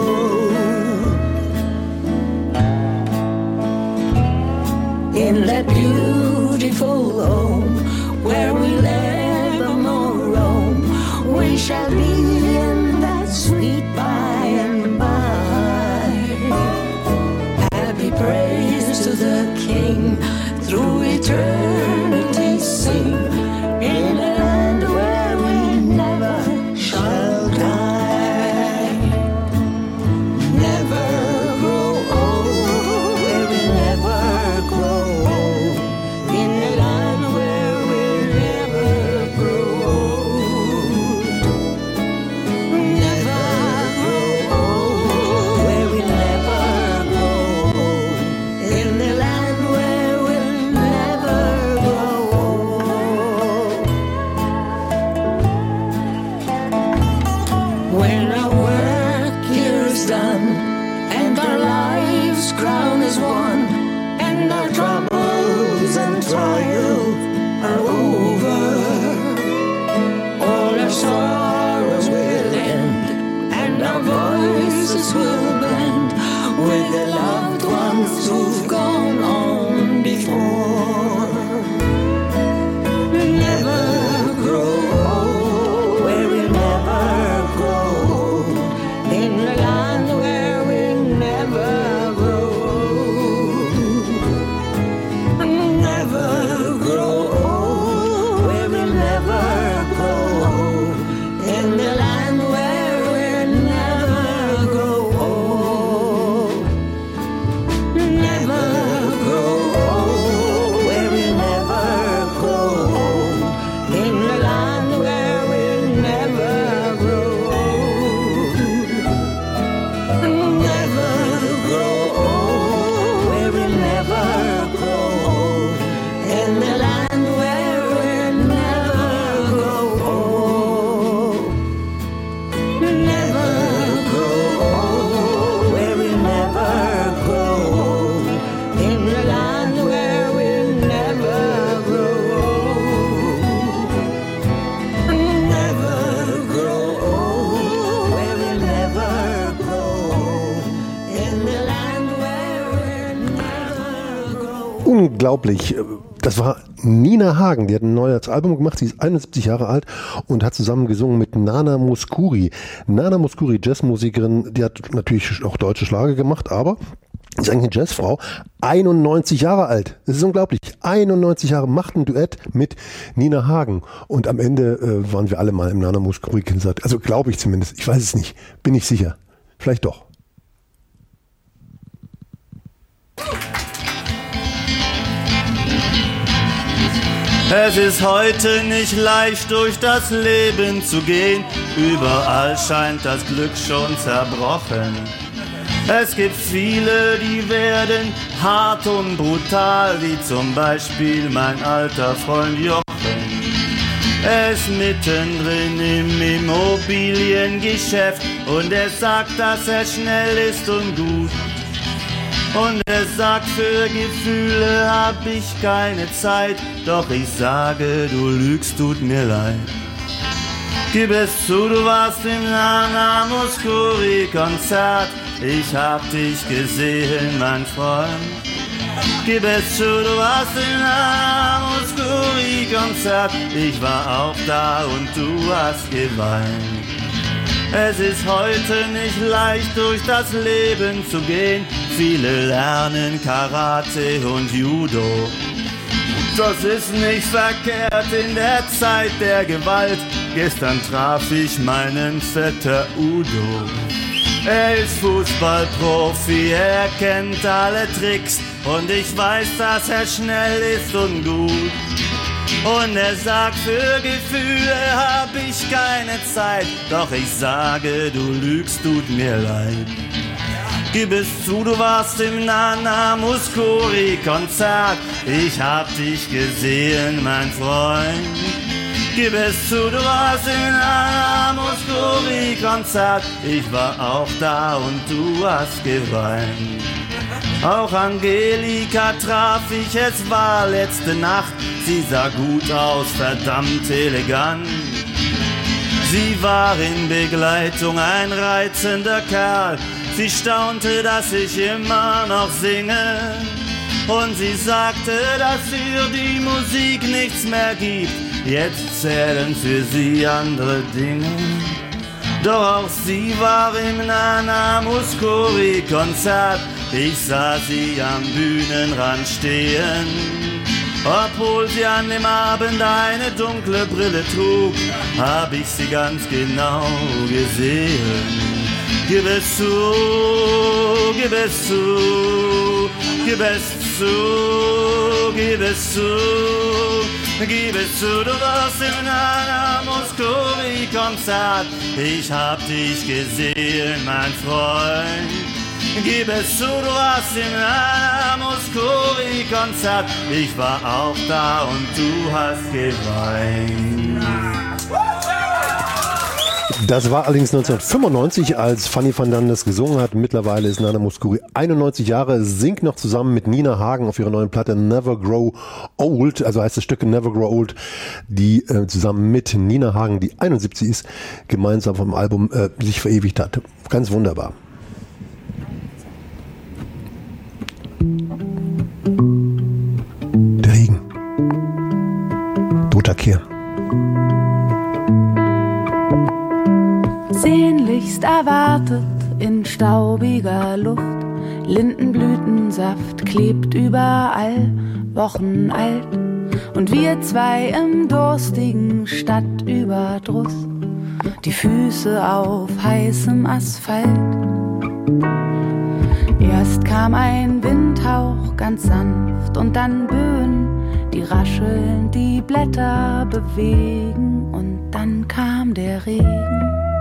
old. In that beautiful home where we'll evermore roam, we shall be in that sweet by and by. Happy praise to the King through eternity sing, in a land where we never shall die. Never grow old, where we never grow old. In a land where we'll never grow old. Never grow old, where we'll never grow old. In the land where we'll never grow old. When our work here is done and our life's crown is won, and our troubles and trials are over, all our sorrows will end, and our voices will blend with the loved ones who've gone on before. Never grow old, where we'll never grow old. In the land where we'll never grow old. unglaublich. Das war Nina Hagen, die hat ein neues Album gemacht, sie ist einundsiebzig Jahre alt und hat zusammen gesungen mit Nana Mouskouri. Nana Mouskouri, Jazzmusikerin, die hat natürlich auch deutsche Schlager gemacht, aber ist eigentlich eine Jazzfrau, einundneunzig Jahre alt. Das ist unglaublich. einundneunzig Jahre, macht ein Duett mit Nina Hagen. Und am Ende äh, waren wir alle mal im Nana Mouskouri-Konzert. Also glaube ich zumindest. Ich weiß es nicht. Bin ich sicher. Vielleicht doch. Es ist heute nicht leicht durch das Leben zu gehen, überall scheint das Glück schon zerbrochen. Es gibt viele, die werden hart und brutal, wie zum Beispiel mein alter Freund Jochen. Er ist mittendrin im Immobiliengeschäft und er sagt, dass er schnell ist und gut. Und er sagt, für Gefühle hab ich keine Zeit, doch ich sage, du lügst, tut mir leid. Gib es zu, du warst im Nana Mouskouri-Konzert, ich hab dich gesehen, mein Freund. Gib es zu, du warst im Nana Mouskouri-Konzert, ich war auch da und du hast geweint. Es ist heute nicht leicht durch das Leben zu gehen, viele lernen Karate und Judo. Das ist nicht verkehrt in der Zeit der Gewalt, gestern traf ich meinen Vetter Udo. Er ist Fußballprofi, er kennt alle Tricks und ich weiß, dass er schnell ist und gut. Und er sagt, für Gefühle hab ich keine Zeit, doch ich sage, du lügst, tut mir leid. Gib es zu, du warst im Nana Mouskouri-Konzert, ich hab dich gesehen, mein Freund. Gib es zu, du warst im Nana Mouskouri-Konzert, ich war auch da und du hast geweint. Auch Angelika traf ich, es war letzte Nacht, sie sah gut aus, verdammt elegant. Sie war in Begleitung ein reizender Kerl, sie staunte, dass ich immer noch singe. Und sie sagte, dass für die Musik nichts mehr gibt, jetzt zählen für sie andere Dinge. Doch auch sie war im Nana Mouskouri-Konzert, ich sah sie am Bühnenrand stehen. Obwohl sie an dem Abend eine dunkle Brille trug, hab ich sie ganz genau gesehen. Gib es zu, gib es zu, gib es zu, gib es zu, gib es zu, du warst im Nana Mouskouri-Konzert, ich hab dich gesehen, mein Freund. Gib es zu, du warst im Nana Mouskouri-Konzert, ich war auch da und du hast geweint. Das war allerdings neunzehnhundertfünfundneunzig, als Fanny van Dandes gesungen hat. Mittlerweile ist Nana Mouskouri einundneunzig Jahre, singt noch zusammen mit Nina Hagen auf ihrer neuen Platte Never Grow Old, also heißt das Stück Never Grow Old, die äh, zusammen mit Nina Hagen, die einundsiebzig ist, gemeinsam vom Album äh, sich verewigt hat. Ganz wunderbar. Der Regen. Toter Kehr. Sehnlichst erwartet in staubiger Luft, Lindenblütensaft klebt überall, Wochen alt. Und wir zwei im durstigen Stadtüberdruss, die Füße auf heißem Asphalt. Erst kam ein Windhauch ganz sanft und dann Böen, die rascheln, die Blätter bewegen und dann kam der Regen.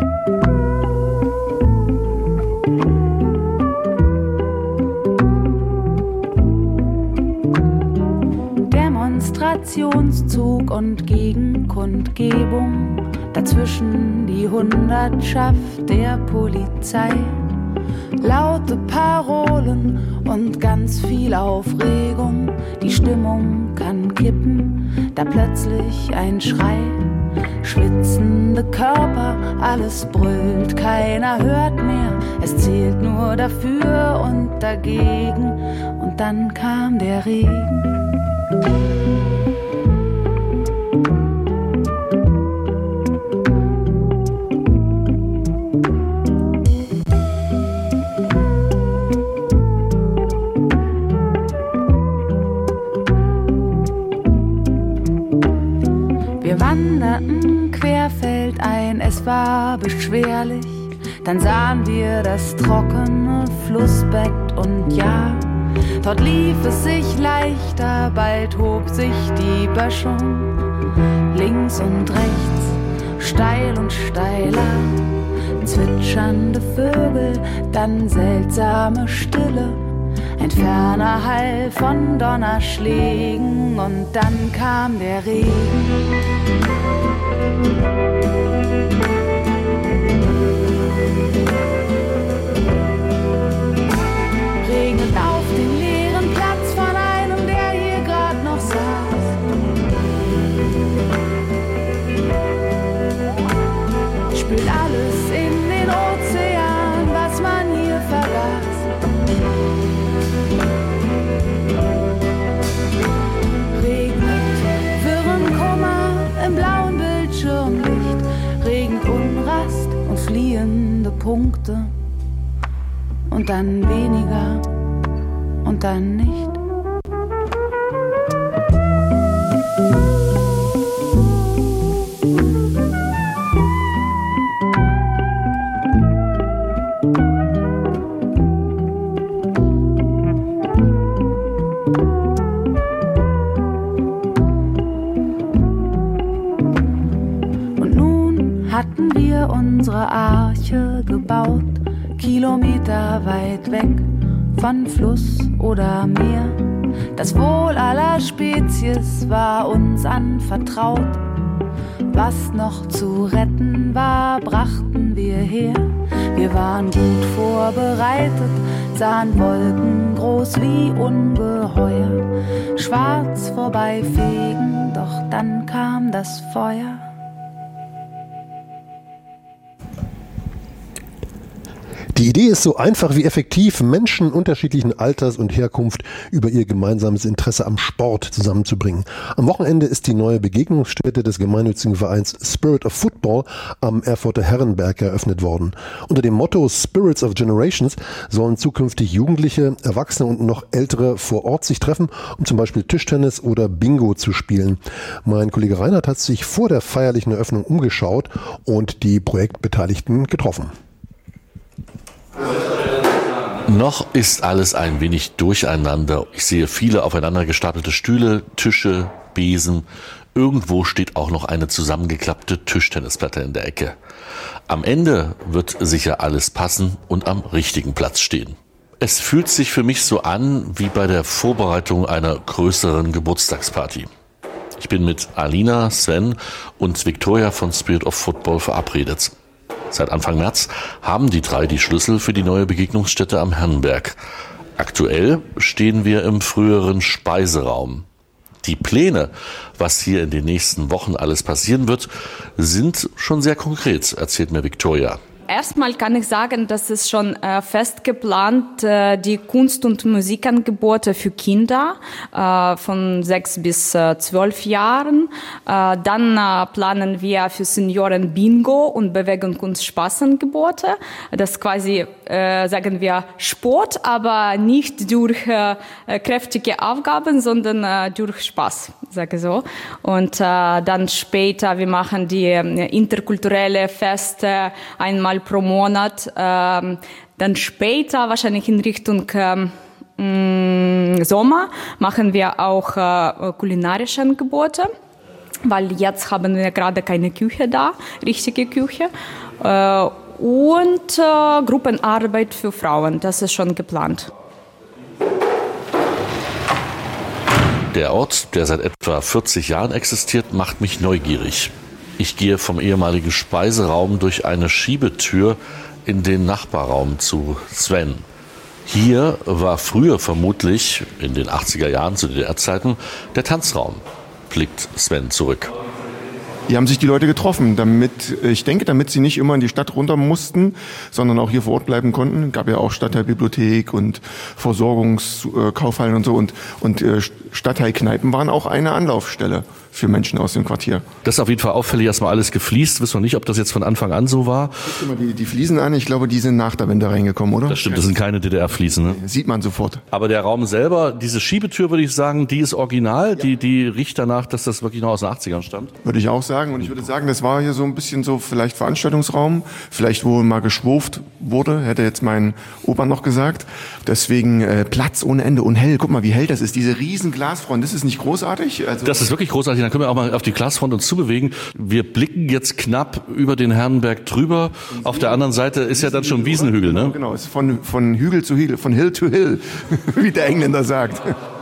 Demonstrationszug und Gegenkundgebung, dazwischen die Hundertschaft der Polizei. Laute Parolen und ganz viel Aufregung, die Stimmung kann kippen, da plötzlich ein Schrei. Schwitzende Körper, alles brüllt, keiner hört mehr, es zählt nur dafür und dagegen und dann kam der Regen. Wir wanderten querfeldein, es war beschwerlich. Dann sahen wir das trockene Flussbett und ja, dort lief es sich leichter, bald hob sich die Böschung. Links und rechts, steil und steiler, zwitschernde Vögel, dann seltsame Stille. Ein ferner Hall von Donnerschlägen und dann kam der Regen. Regnet auf den leeren Platz von einem, der hier grad noch saß. Spült alles in den Ozean, was man hier vergaß. Im blauen Bildschirmlicht regnet Unrast und fliehende Punkte und dann weniger und dann nicht. Unsere Arche gebaut, Kilometer weit weg von Fluss oder Meer. Das Wohl aller Spezies war uns anvertraut. Was noch zu retten war, brachten wir her. Wir waren gut vorbereitet, sahen Wolken groß wie Ungeheuer, schwarz vorbeifegen, doch dann kam das Feuer. Die Idee ist so einfach wie effektiv, Menschen unterschiedlichen Alters und Herkunft über ihr gemeinsames Interesse am Sport zusammenzubringen. Am Wochenende ist die neue Begegnungsstätte des gemeinnützigen Vereins Spirit of Football am Erfurter Herrenberg eröffnet worden. Unter dem Motto Spirits of Generations sollen zukünftig Jugendliche, Erwachsene und noch Ältere vor Ort sich treffen, um zum Beispiel Tischtennis oder Bingo zu spielen. Mein Kollege Reinhard hat sich vor der feierlichen Eröffnung umgeschaut und die Projektbeteiligten getroffen. Noch ist alles ein wenig durcheinander. Ich sehe viele aufeinander gestapelte Stühle, Tische, Besen. Irgendwo steht auch noch eine zusammengeklappte Tischtennisplatte in der Ecke. Am Ende wird sicher alles passen und am richtigen Platz stehen. Es fühlt sich für mich so an wie bei der Vorbereitung einer größeren Geburtstagsparty. Ich bin mit Alina, Sven und Victoria von Spirit of Football verabredet. Seit Anfang März haben die drei die Schlüssel für die neue Begegnungsstätte am Herrenberg. Aktuell stehen wir im früheren Speiseraum. Die Pläne, was hier in den nächsten Wochen alles passieren wird, sind schon sehr konkret, erzählt mir Victoria. Erstmal kann ich sagen, dass es schon äh, fest geplant, äh, die Kunst- und Musikangebote für Kinder äh, von sechs bis äh, zwölf Jahren. Äh, dann äh, planen wir für Senioren Bingo und Bewegung- und Spaßangebote. Das ist quasi, äh, sagen wir, Sport, aber nicht durch äh, kräftige Aufgaben, sondern äh, durch Spaß, sage ich so. Und äh, dann später, wir machen die äh, interkulturelle Feste einmal pro Monat. Ähm, dann später, wahrscheinlich in Richtung ähm, Sommer, machen wir auch äh, kulinarische Angebote, weil jetzt haben wir gerade keine Küche da, richtige Küche. Äh, und äh, Gruppenarbeit für Frauen, das ist schon geplant. Der Ort, der seit etwa vierzig Jahren existiert, macht mich neugierig. Ich gehe vom ehemaligen Speiseraum durch eine Schiebetür in den Nachbarraum zu Sven. Hier war früher vermutlich, in den achtziger Jahren zu D D R-Zeiten, der Tanzraum, blickt Sven zurück. Hier haben sich die Leute getroffen, damit, ich denke, damit sie nicht immer in die Stadt runter mussten, sondern auch hier vor Ort bleiben konnten. Gab ja auch Stadtteilbibliothek und Versorgungskaufhallen und so. Und, und äh, Stadtteilkneipen waren auch eine Anlaufstelle für Menschen aus dem Quartier. Das ist auf jeden Fall auffällig, erstmal alles gefliest. Wissen wir nicht, ob das jetzt von Anfang an so war. Guck dir mal die, die Fliesen an, ich glaube, die sind nach der Wende reingekommen, oder? Das stimmt, das sind keine D D R-Fliesen. Ne? Sieht man sofort. Aber der Raum selber, diese Schiebetür, würde ich sagen, die ist original. Ja. Die, die riecht danach, dass das wirklich noch aus den achtzigern stammt. Würde ich auch sagen. Und ich würde sagen, das war hier so ein bisschen so vielleicht Veranstaltungsraum, vielleicht wo mal geschwurft wurde, hätte jetzt mein Opa noch gesagt. Deswegen äh, Platz ohne Ende und hell. Guck mal, wie hell das ist. Diese riesen Glasfront, das ist nicht großartig? Also das ist wirklich großartig. Dann können wir auch mal auf die Glasfront uns zubewegen. Wir blicken jetzt knapp über den Herrenberg drüber. Auf der anderen Seite ist ja dann schon Wiesenhügel, ne? Genau, es ist von, von Hügel zu Hügel, von Hill to Hill, wie der Engländer sagt.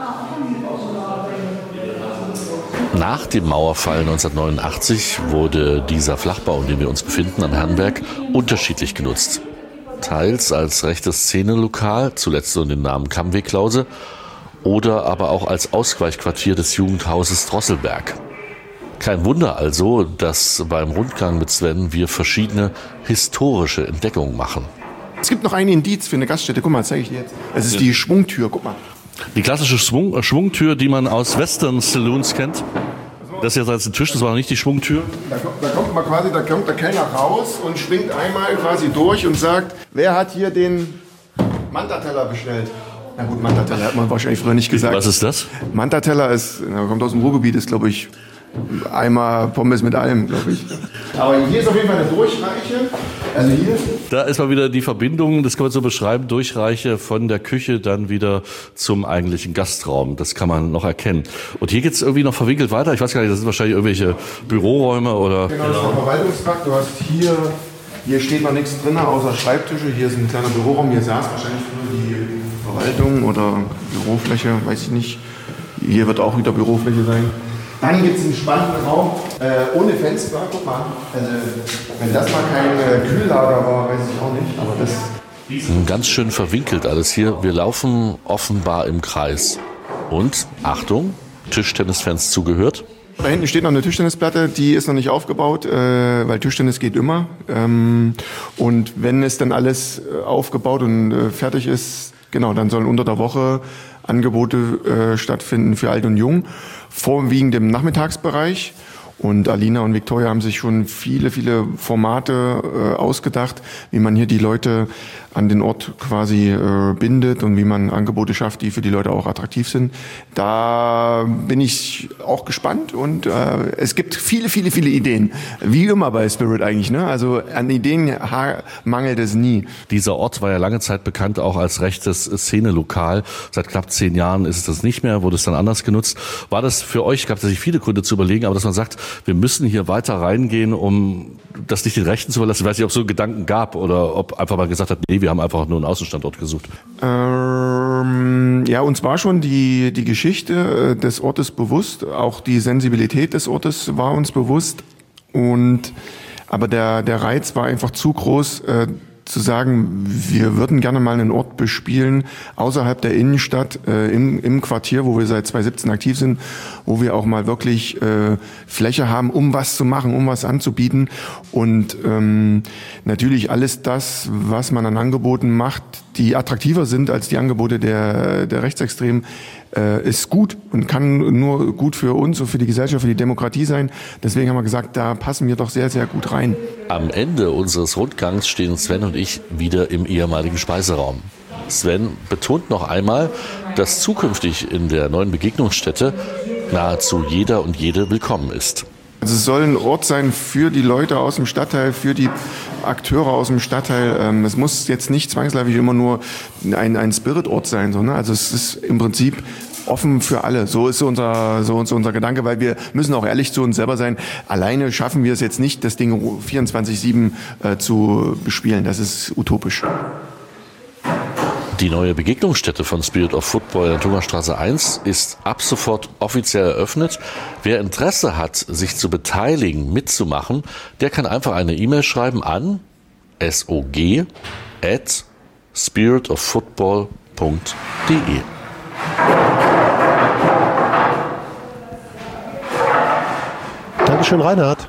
Nach dem Mauerfall neunzehnhundertneunundachtzig wurde dieser Flachbau, in dem wir uns befinden, am Herrenberg, unterschiedlich genutzt. Teils als rechtes Szenelokal, zuletzt unter dem Namen Kammwegklause, oder aber auch als Ausweichquartier des Jugendhauses Drosselberg. Kein Wunder also, dass beim Rundgang mit Sven wir verschiedene historische Entdeckungen machen. Es gibt noch ein Indiz für eine Gaststätte. Guck mal, zeige ich dir jetzt. Es ist die Schwungtür, guck mal. Die klassische Schwung, äh, Schwungtür, die man aus Western Saloons kennt. Das ist jetzt als ein Tisch, das war noch nicht die Schwungtür. Da kommt, da kommt mal quasi, da kommt der Kellner raus und schwingt einmal quasi durch und sagt, wer hat hier den Mantateller bestellt? Na gut, Mantateller hat man wahrscheinlich früher nicht gesagt. Was ist das? Mantateller ist, na, kommt aus dem Ruhrgebiet, ist glaube ich einmal Pommes mit allem, glaube ich. Aber hier ist auf jeden Fall eine Durchreiche. Also hier. Da ist mal wieder die Verbindung, das kann man so beschreiben, Durchreiche von der Küche dann wieder zum eigentlichen Gastraum. Das kann man noch erkennen. Und hier geht's irgendwie noch verwinkelt weiter. Ich weiß gar nicht, das sind wahrscheinlich irgendwelche Büroräume oder... Genau, das ist der Verwaltungstrakt. Du hast hier, hier steht noch nichts drin, außer Schreibtische. Hier ist ein kleiner Büroraum. Hier saß wahrscheinlich nur die Verwaltung oder Bürofläche, weiß ich nicht. Hier wird auch wieder Bürofläche sein. Dann gibt es einen spannenden Raum äh, ohne Fenster. Guck mal, also, wenn das mal kein äh, Kühllager war, weiß ich auch nicht. Aber das ganz schön verwinkelt alles hier. Wir laufen offenbar im Kreis. Und, Achtung, Tischtennisfans zugehört. Da hinten steht noch eine Tischtennisplatte, die ist noch nicht aufgebaut, äh, weil Tischtennis geht immer. Ähm, und wenn es dann alles äh, aufgebaut und äh, fertig ist, genau, dann sollen unter der Woche Angebote äh, stattfinden für Alt und Jung, vorwiegend im Nachmittagsbereich. Und Alina und Victoria haben sich schon viele, viele Formate äh, ausgedacht, wie man hier die Leute an den Ort quasi äh, bindet und wie man Angebote schafft, die für die Leute auch attraktiv sind. Da bin ich auch gespannt und äh, es gibt viele, viele, viele Ideen. Wie immer bei Spirit eigentlich, ne? Also an Ideen mangelt es nie. Dieser Ort war ja lange Zeit bekannt auch als rechtes Szenelokal. Seit knapp zehn Jahren ist es das nicht mehr, wurde es dann anders genutzt. War das für euch, gab es sich viele Gründe zu überlegen, aber dass man sagt, wir müssen hier weiter reingehen, um das nicht den Rechten zu verlassen? Ich weiß nicht, ob es so Gedanken gab oder ob einfach mal gesagt hat, nee, wir haben einfach nur einen Außenstandort gesucht. Ähm, ja, uns war schon die, die Geschichte des Ortes bewusst, auch die Sensibilität des Ortes war uns bewusst. Und, aber der, der Reiz war einfach zu groß, äh, zu sagen, wir würden gerne mal einen Ort bespielen, außerhalb der Innenstadt, äh, im, im Quartier, wo wir seit zweitausendsiebzehn aktiv sind, wo wir auch mal wirklich äh, Fläche haben, um was zu machen, um was anzubieten. Und ähm, natürlich alles das, was man an Angeboten macht, die attraktiver sind als die Angebote der, der Rechtsextremen, äh, ist gut und kann nur gut für uns und für die Gesellschaft, für die Demokratie sein. Deswegen haben wir gesagt, da passen wir doch sehr, sehr gut rein. Am Ende unseres Rundgangs stehen Sven und ich wieder im ehemaligen Speiseraum. Sven betont noch einmal, dass zukünftig in der neuen Begegnungsstätte nahezu jeder und jede willkommen ist. Also es soll ein Ort sein für die Leute aus dem Stadtteil, für die Akteure aus dem Stadtteil. Es muss jetzt nicht zwangsläufig immer nur ein, ein Spirit-Ort sein, sondern also es ist im Prinzip offen für alle. So ist unser, so ist unser Gedanke, weil wir müssen auch ehrlich zu uns selber sein. Alleine schaffen wir es jetzt nicht, das Ding vierundzwanzig sieben äh, zu bespielen. Das ist utopisch. Die neue Begegnungsstätte von Spirit of Football in der Thomasstraße eins ist ab sofort offiziell eröffnet. Wer Interesse hat, sich zu beteiligen, mitzumachen, der kann einfach eine E-Mail schreiben an sog at spiritoffootball punkt de. Dankeschön, Reinhard.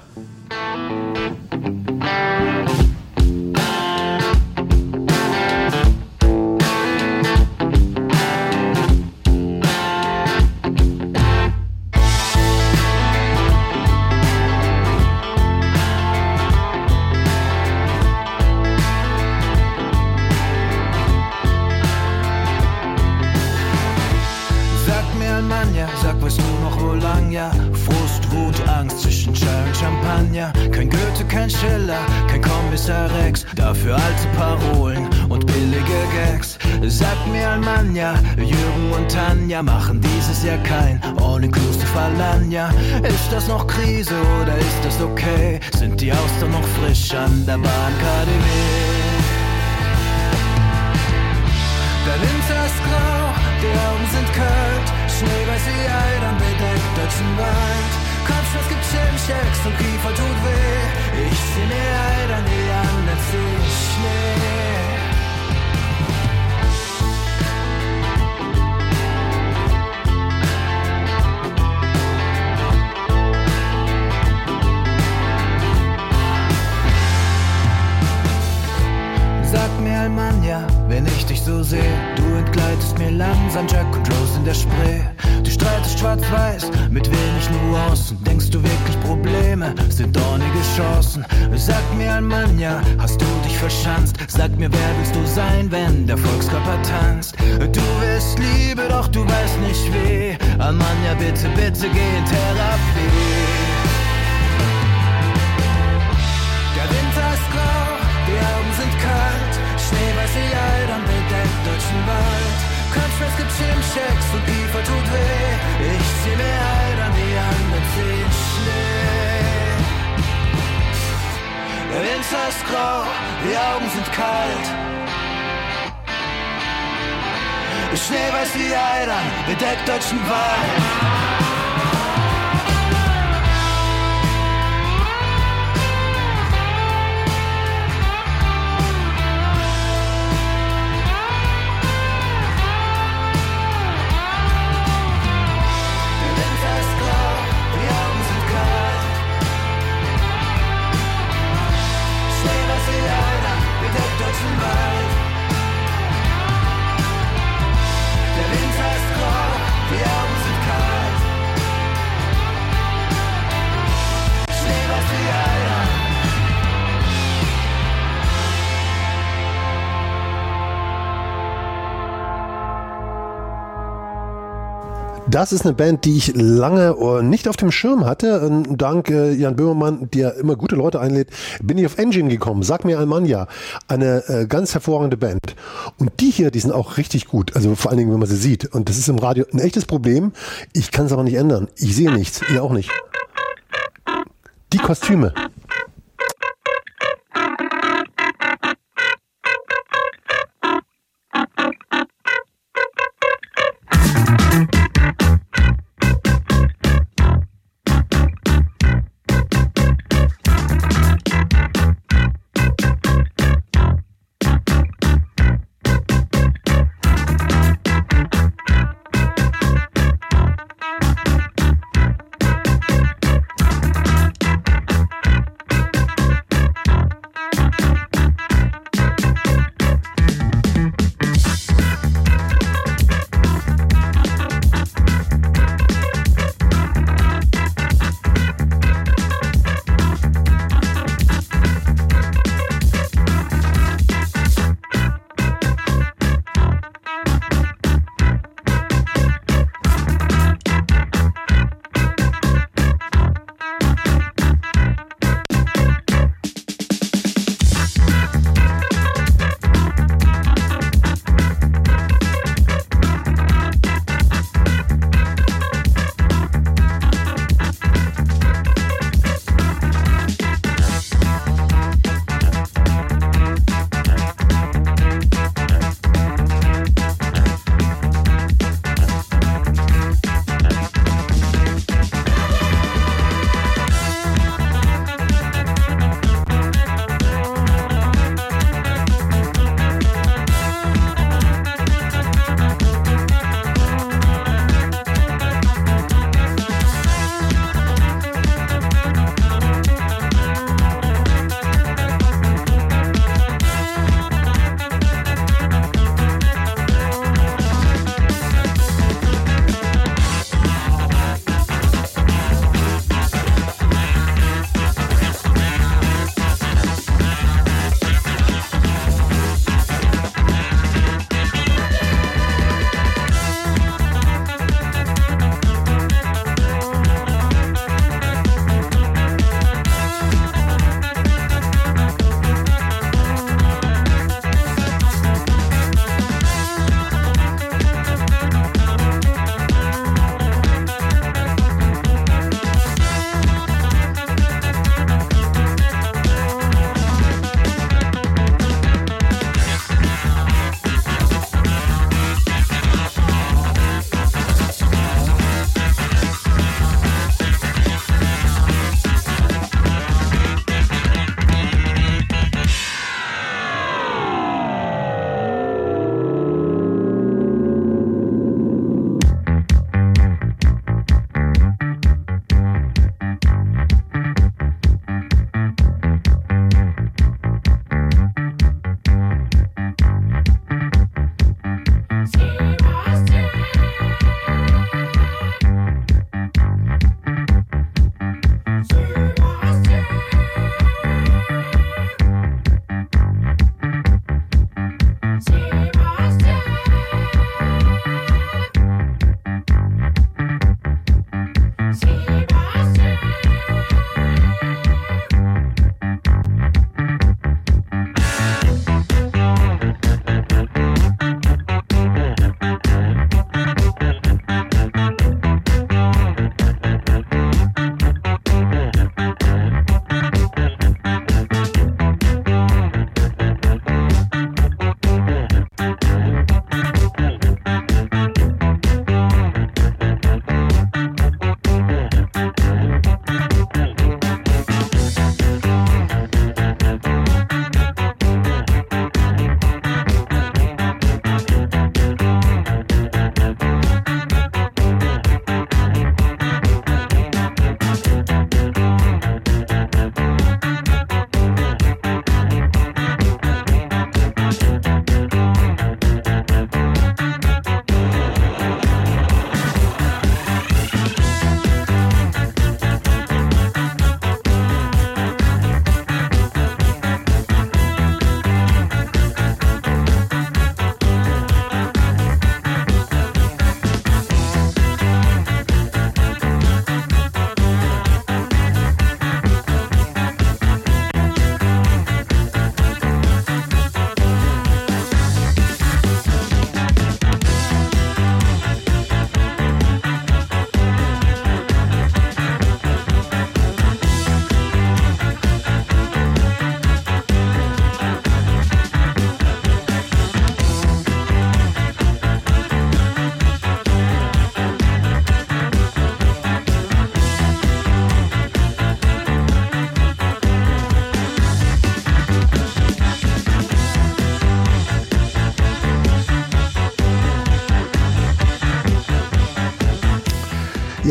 Kein Goethe, kein Schiller, kein Kommissar Rex, dafür alte Parolen und billige Gags. Sag mir Almanja, Jürgen und Tanja machen dieses Jahr kein All-Inclusive Alanya. Ist das noch Krise oder ist das okay? Sind die Austern noch frisch an der Bahn K D W? Der Winter ist grau, die Augen sind kalt, schneeweiß wie Eidern bedeckt deutschen Wald. Kopfschmerz gibt Chimchecks und Kiefer tut weh. Ich zieh mir Eidern, die anderen zieh Schnee. Sag mir Almanja, wenn ich dich so sehe, du entgleitest mir langsam Jack und Rose in der Spree. Du streitest schwarz-weiß mit wenig Nuancen. Denkst du wirklich Probleme sind dornige Chancen? Sag mir Almanja, hast du dich verschanzt? Sag mir, wer willst du sein, wenn der Volkskörper tanzt? Du willst Liebe, doch du weißt nicht wie. Almanja, bitte, bitte geh in Therapie. Der Winter ist grau, die Augen sind kalt, schneeweiß wie Eidern bedeckt deutschen Wald. Kopfschmerz gibt Chimchecks und Kiefer tut weh. Ich zieh mir Eidern, die anderen ziehen Schnee. Der Winter ist grau, die Augen sind kalt, schneeweiß wie Eidern bedeckt deutschen Wald. Das ist eine Band, die ich lange nicht auf dem Schirm hatte. Dank Jan Böhmermann, der immer gute Leute einlädt, bin ich auf Engine gekommen. Sag mir Almanja, eine ganz hervorragende Band. Und die hier, die sind auch richtig gut. Also vor allen Dingen, wenn man sie sieht. Und das ist im Radio ein echtes Problem. Ich kann es aber nicht ändern. Ich sehe nichts. Ihr auch nicht. Die Kostüme.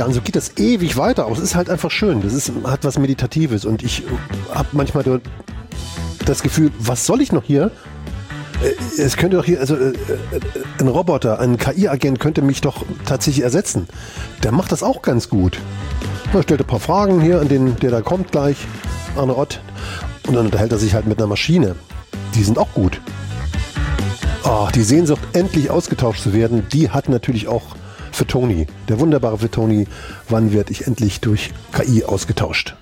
Ja, und so geht das ewig weiter, aber es ist halt einfach schön. Das ist, hat was Meditatives und ich habe manchmal das Gefühl, was soll ich noch hier? Es könnte doch hier, also ein Roboter, ein K I-Agent könnte mich doch tatsächlich ersetzen. Der macht das auch ganz gut. Er stellt ein paar Fragen hier an den, der da kommt gleich, Arne Ott, und dann unterhält er sich halt mit einer Maschine. Die sind auch gut. Oh, die Sehnsucht, endlich ausgetauscht zu werden, die hat natürlich auch für Toni, der wunderbare für Toni, wann werde ich endlich durch K I ausgetauscht?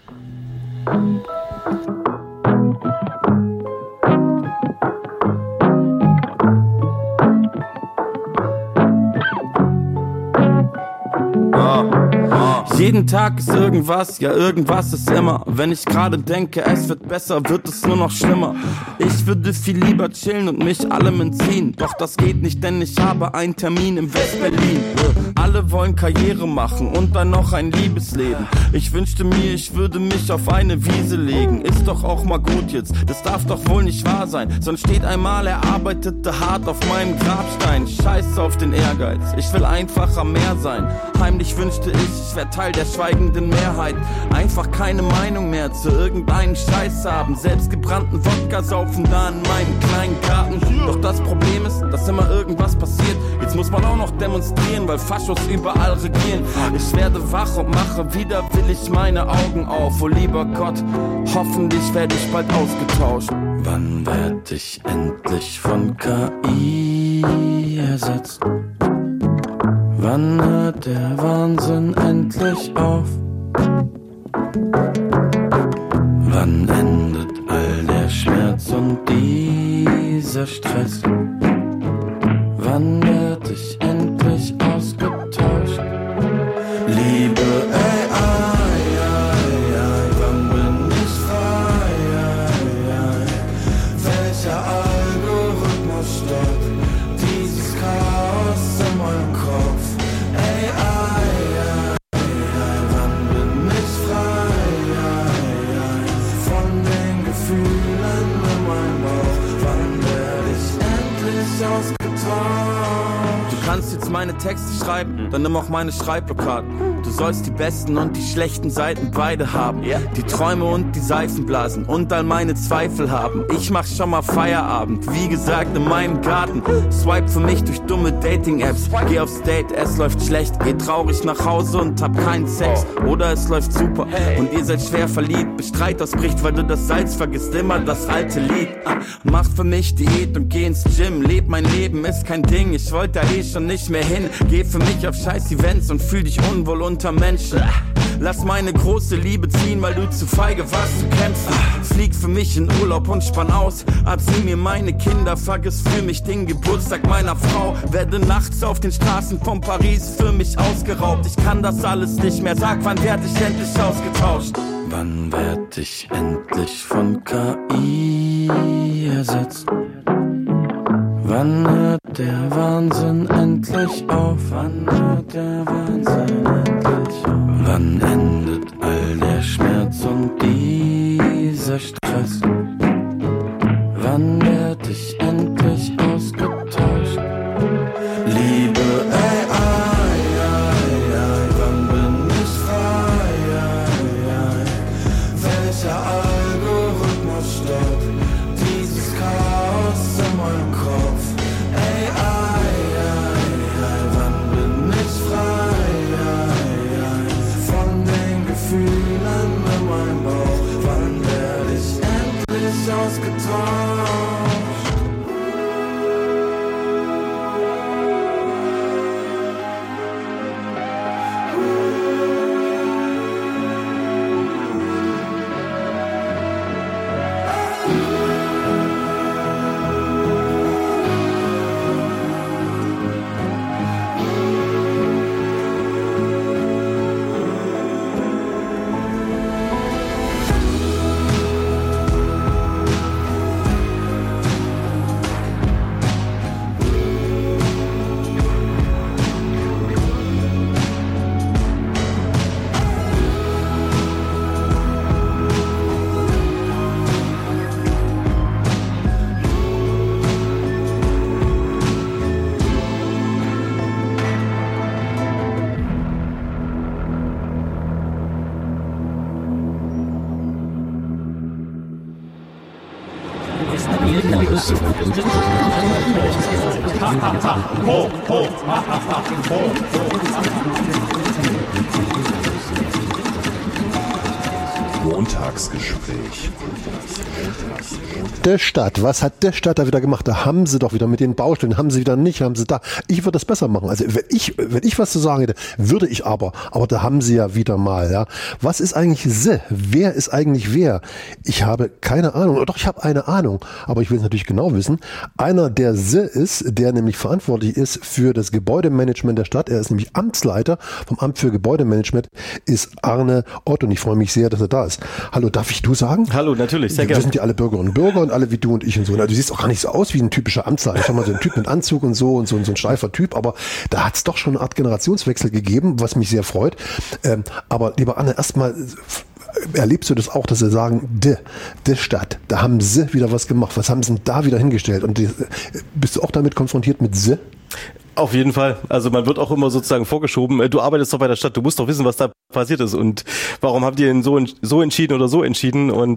Jeden Tag ist irgendwas, ja irgendwas ist immer. Wenn ich gerade denke, es wird besser, wird es nur noch schlimmer. Ich würde viel lieber chillen und mich allem entziehen. Doch das geht nicht, denn ich habe einen Termin in West-Berlin. Alle wollen Karriere machen und dann noch ein Liebesleben. Ich wünschte mir, ich würde mich auf eine Wiese legen. Ist doch auch mal gut jetzt, das darf doch wohl nicht wahr sein. Sonst steht einmal erarbeitete hart auf meinem Grabstein. Scheiß auf den Ehrgeiz, ich will einfach am Meer sein. Heimlich wünschte ich, ich wär Teil der schweigenden Mehrheit. Einfach keine Meinung mehr zu irgendeinem Scheiß haben. Selbstgebrannten Wodka saufen da in meinem kleinen Garten. Doch das Problem ist, dass immer irgendwas passiert. Jetzt muss man auch noch demonstrieren, weil Faschos überall regieren. Ich werde wach und mache wieder willig meine Augen auf. Oh lieber Gott, hoffentlich werde ich bald ausgetauscht. Wann werd ich endlich von K I ersetzt? Wann hört der Wahnsinn endlich auf? Wann endet all der Schmerz und dieser Stress? Wann werd ich endlich ausgetauscht? Liebe A I, wann bin ich frei? Welcher Algorithmus steuert dieses Chaos in meinem Kopf? Du kannst jetzt meine Texte schreiben, dann nimm auch meine Schreibblockaden. Du sollst die besten und die schlechten Seiten beide haben. Die Träume und die Seifenblasen und all meine Zweifel haben. Ich mach schon mal Feierabend, wie gesagt in meinem Garten. Swipe für mich durch dumme Dating-Apps. Geh aufs Date, es läuft schlecht. Geh traurig nach Hause und hab keinen Sex. Oder es läuft super und ihr seid schwer verliebt. Bis Streit ausbricht, weil du das Salz vergisst. Immer das alte Lied. Mach für mich Diät und geh ins Gym. Leb mein Leben, ist kein Ding. Ich wollte da eh schon nicht mehr hin. Geh für mich auf scheiß Events und fühl dich unwohl unter Menschen. Lass meine große Liebe ziehen, weil du zu feige warst zu kämpfen. Flieg für mich in Urlaub und spann aus. Abzieh mir meine Kinder, vergiss für mich den Geburtstag meiner Frau. Werde nachts auf den Straßen von Paris für mich ausgeraubt. Ich kann das alles nicht mehr, sag, wann werd ich endlich ausgetauscht? Wann werd ich endlich von K I ersetzt? Wann hört der Wahnsinn endlich auf? Wann hört der Wahnsinn endlich auf? Wann endet all der Schmerz und dieser Stress? Wann werd ich endlich ausgetauscht? Liebe A I, wann bin ich frei? Welcher Algorithmus steuert dieses Chaos in meinem Kopf? Wann bin ich frei? Von den Gefühlen in meinem Bauch. Wann werde ich endlich ausgetauscht? Montagsgespräch. Der Stadt, was hat der Stadt da wieder gemacht? Da haben sie doch wieder mit den Baustellen, haben sie wieder nicht, haben sie da. Ich würde das besser machen. Also wenn ich, wenn ich was zu sagen hätte, würde ich aber. Aber da haben sie ja wieder mal. Ja. Was ist eigentlich sie? Wer ist eigentlich wer? Ich habe keine Ahnung. Oder doch, ich habe eine Ahnung. Aber ich will es natürlich genau wissen. Einer, der sie ist, der nämlich verantwortlich ist für das Gebäudemanagement der Stadt. Er ist nämlich Amtsleiter vom Amt für Gebäudemanagement, ist Arne Ott. Und ich freue mich sehr, dass er da ist. Hallo, darf ich du sagen? Hallo, natürlich, sehr Wir gerne. sind ja alle Bürgerinnen und Bürger und alle wie du und ich und so. Na, du siehst auch gar nicht so aus wie ein typischer Amtsleiter. Ich habe mal so einen Typ mit Anzug und so und so, und so ein steifer Typ, aber da hat es doch schon eine Art Generationswechsel gegeben, was mich sehr freut. Ähm, aber lieber Anne, erstmal erlebst du das auch, dass sie sagen, de, de Stadt, da haben sie wieder was gemacht. Was haben sie denn da wieder hingestellt? Und die, bist du auch damit konfrontiert mit sie? Auf jeden Fall. Also man wird auch immer sozusagen vorgeschoben, du arbeitest doch bei der Stadt, du musst doch wissen, was da passiert ist und warum habt ihr denn so, so entschieden oder so entschieden und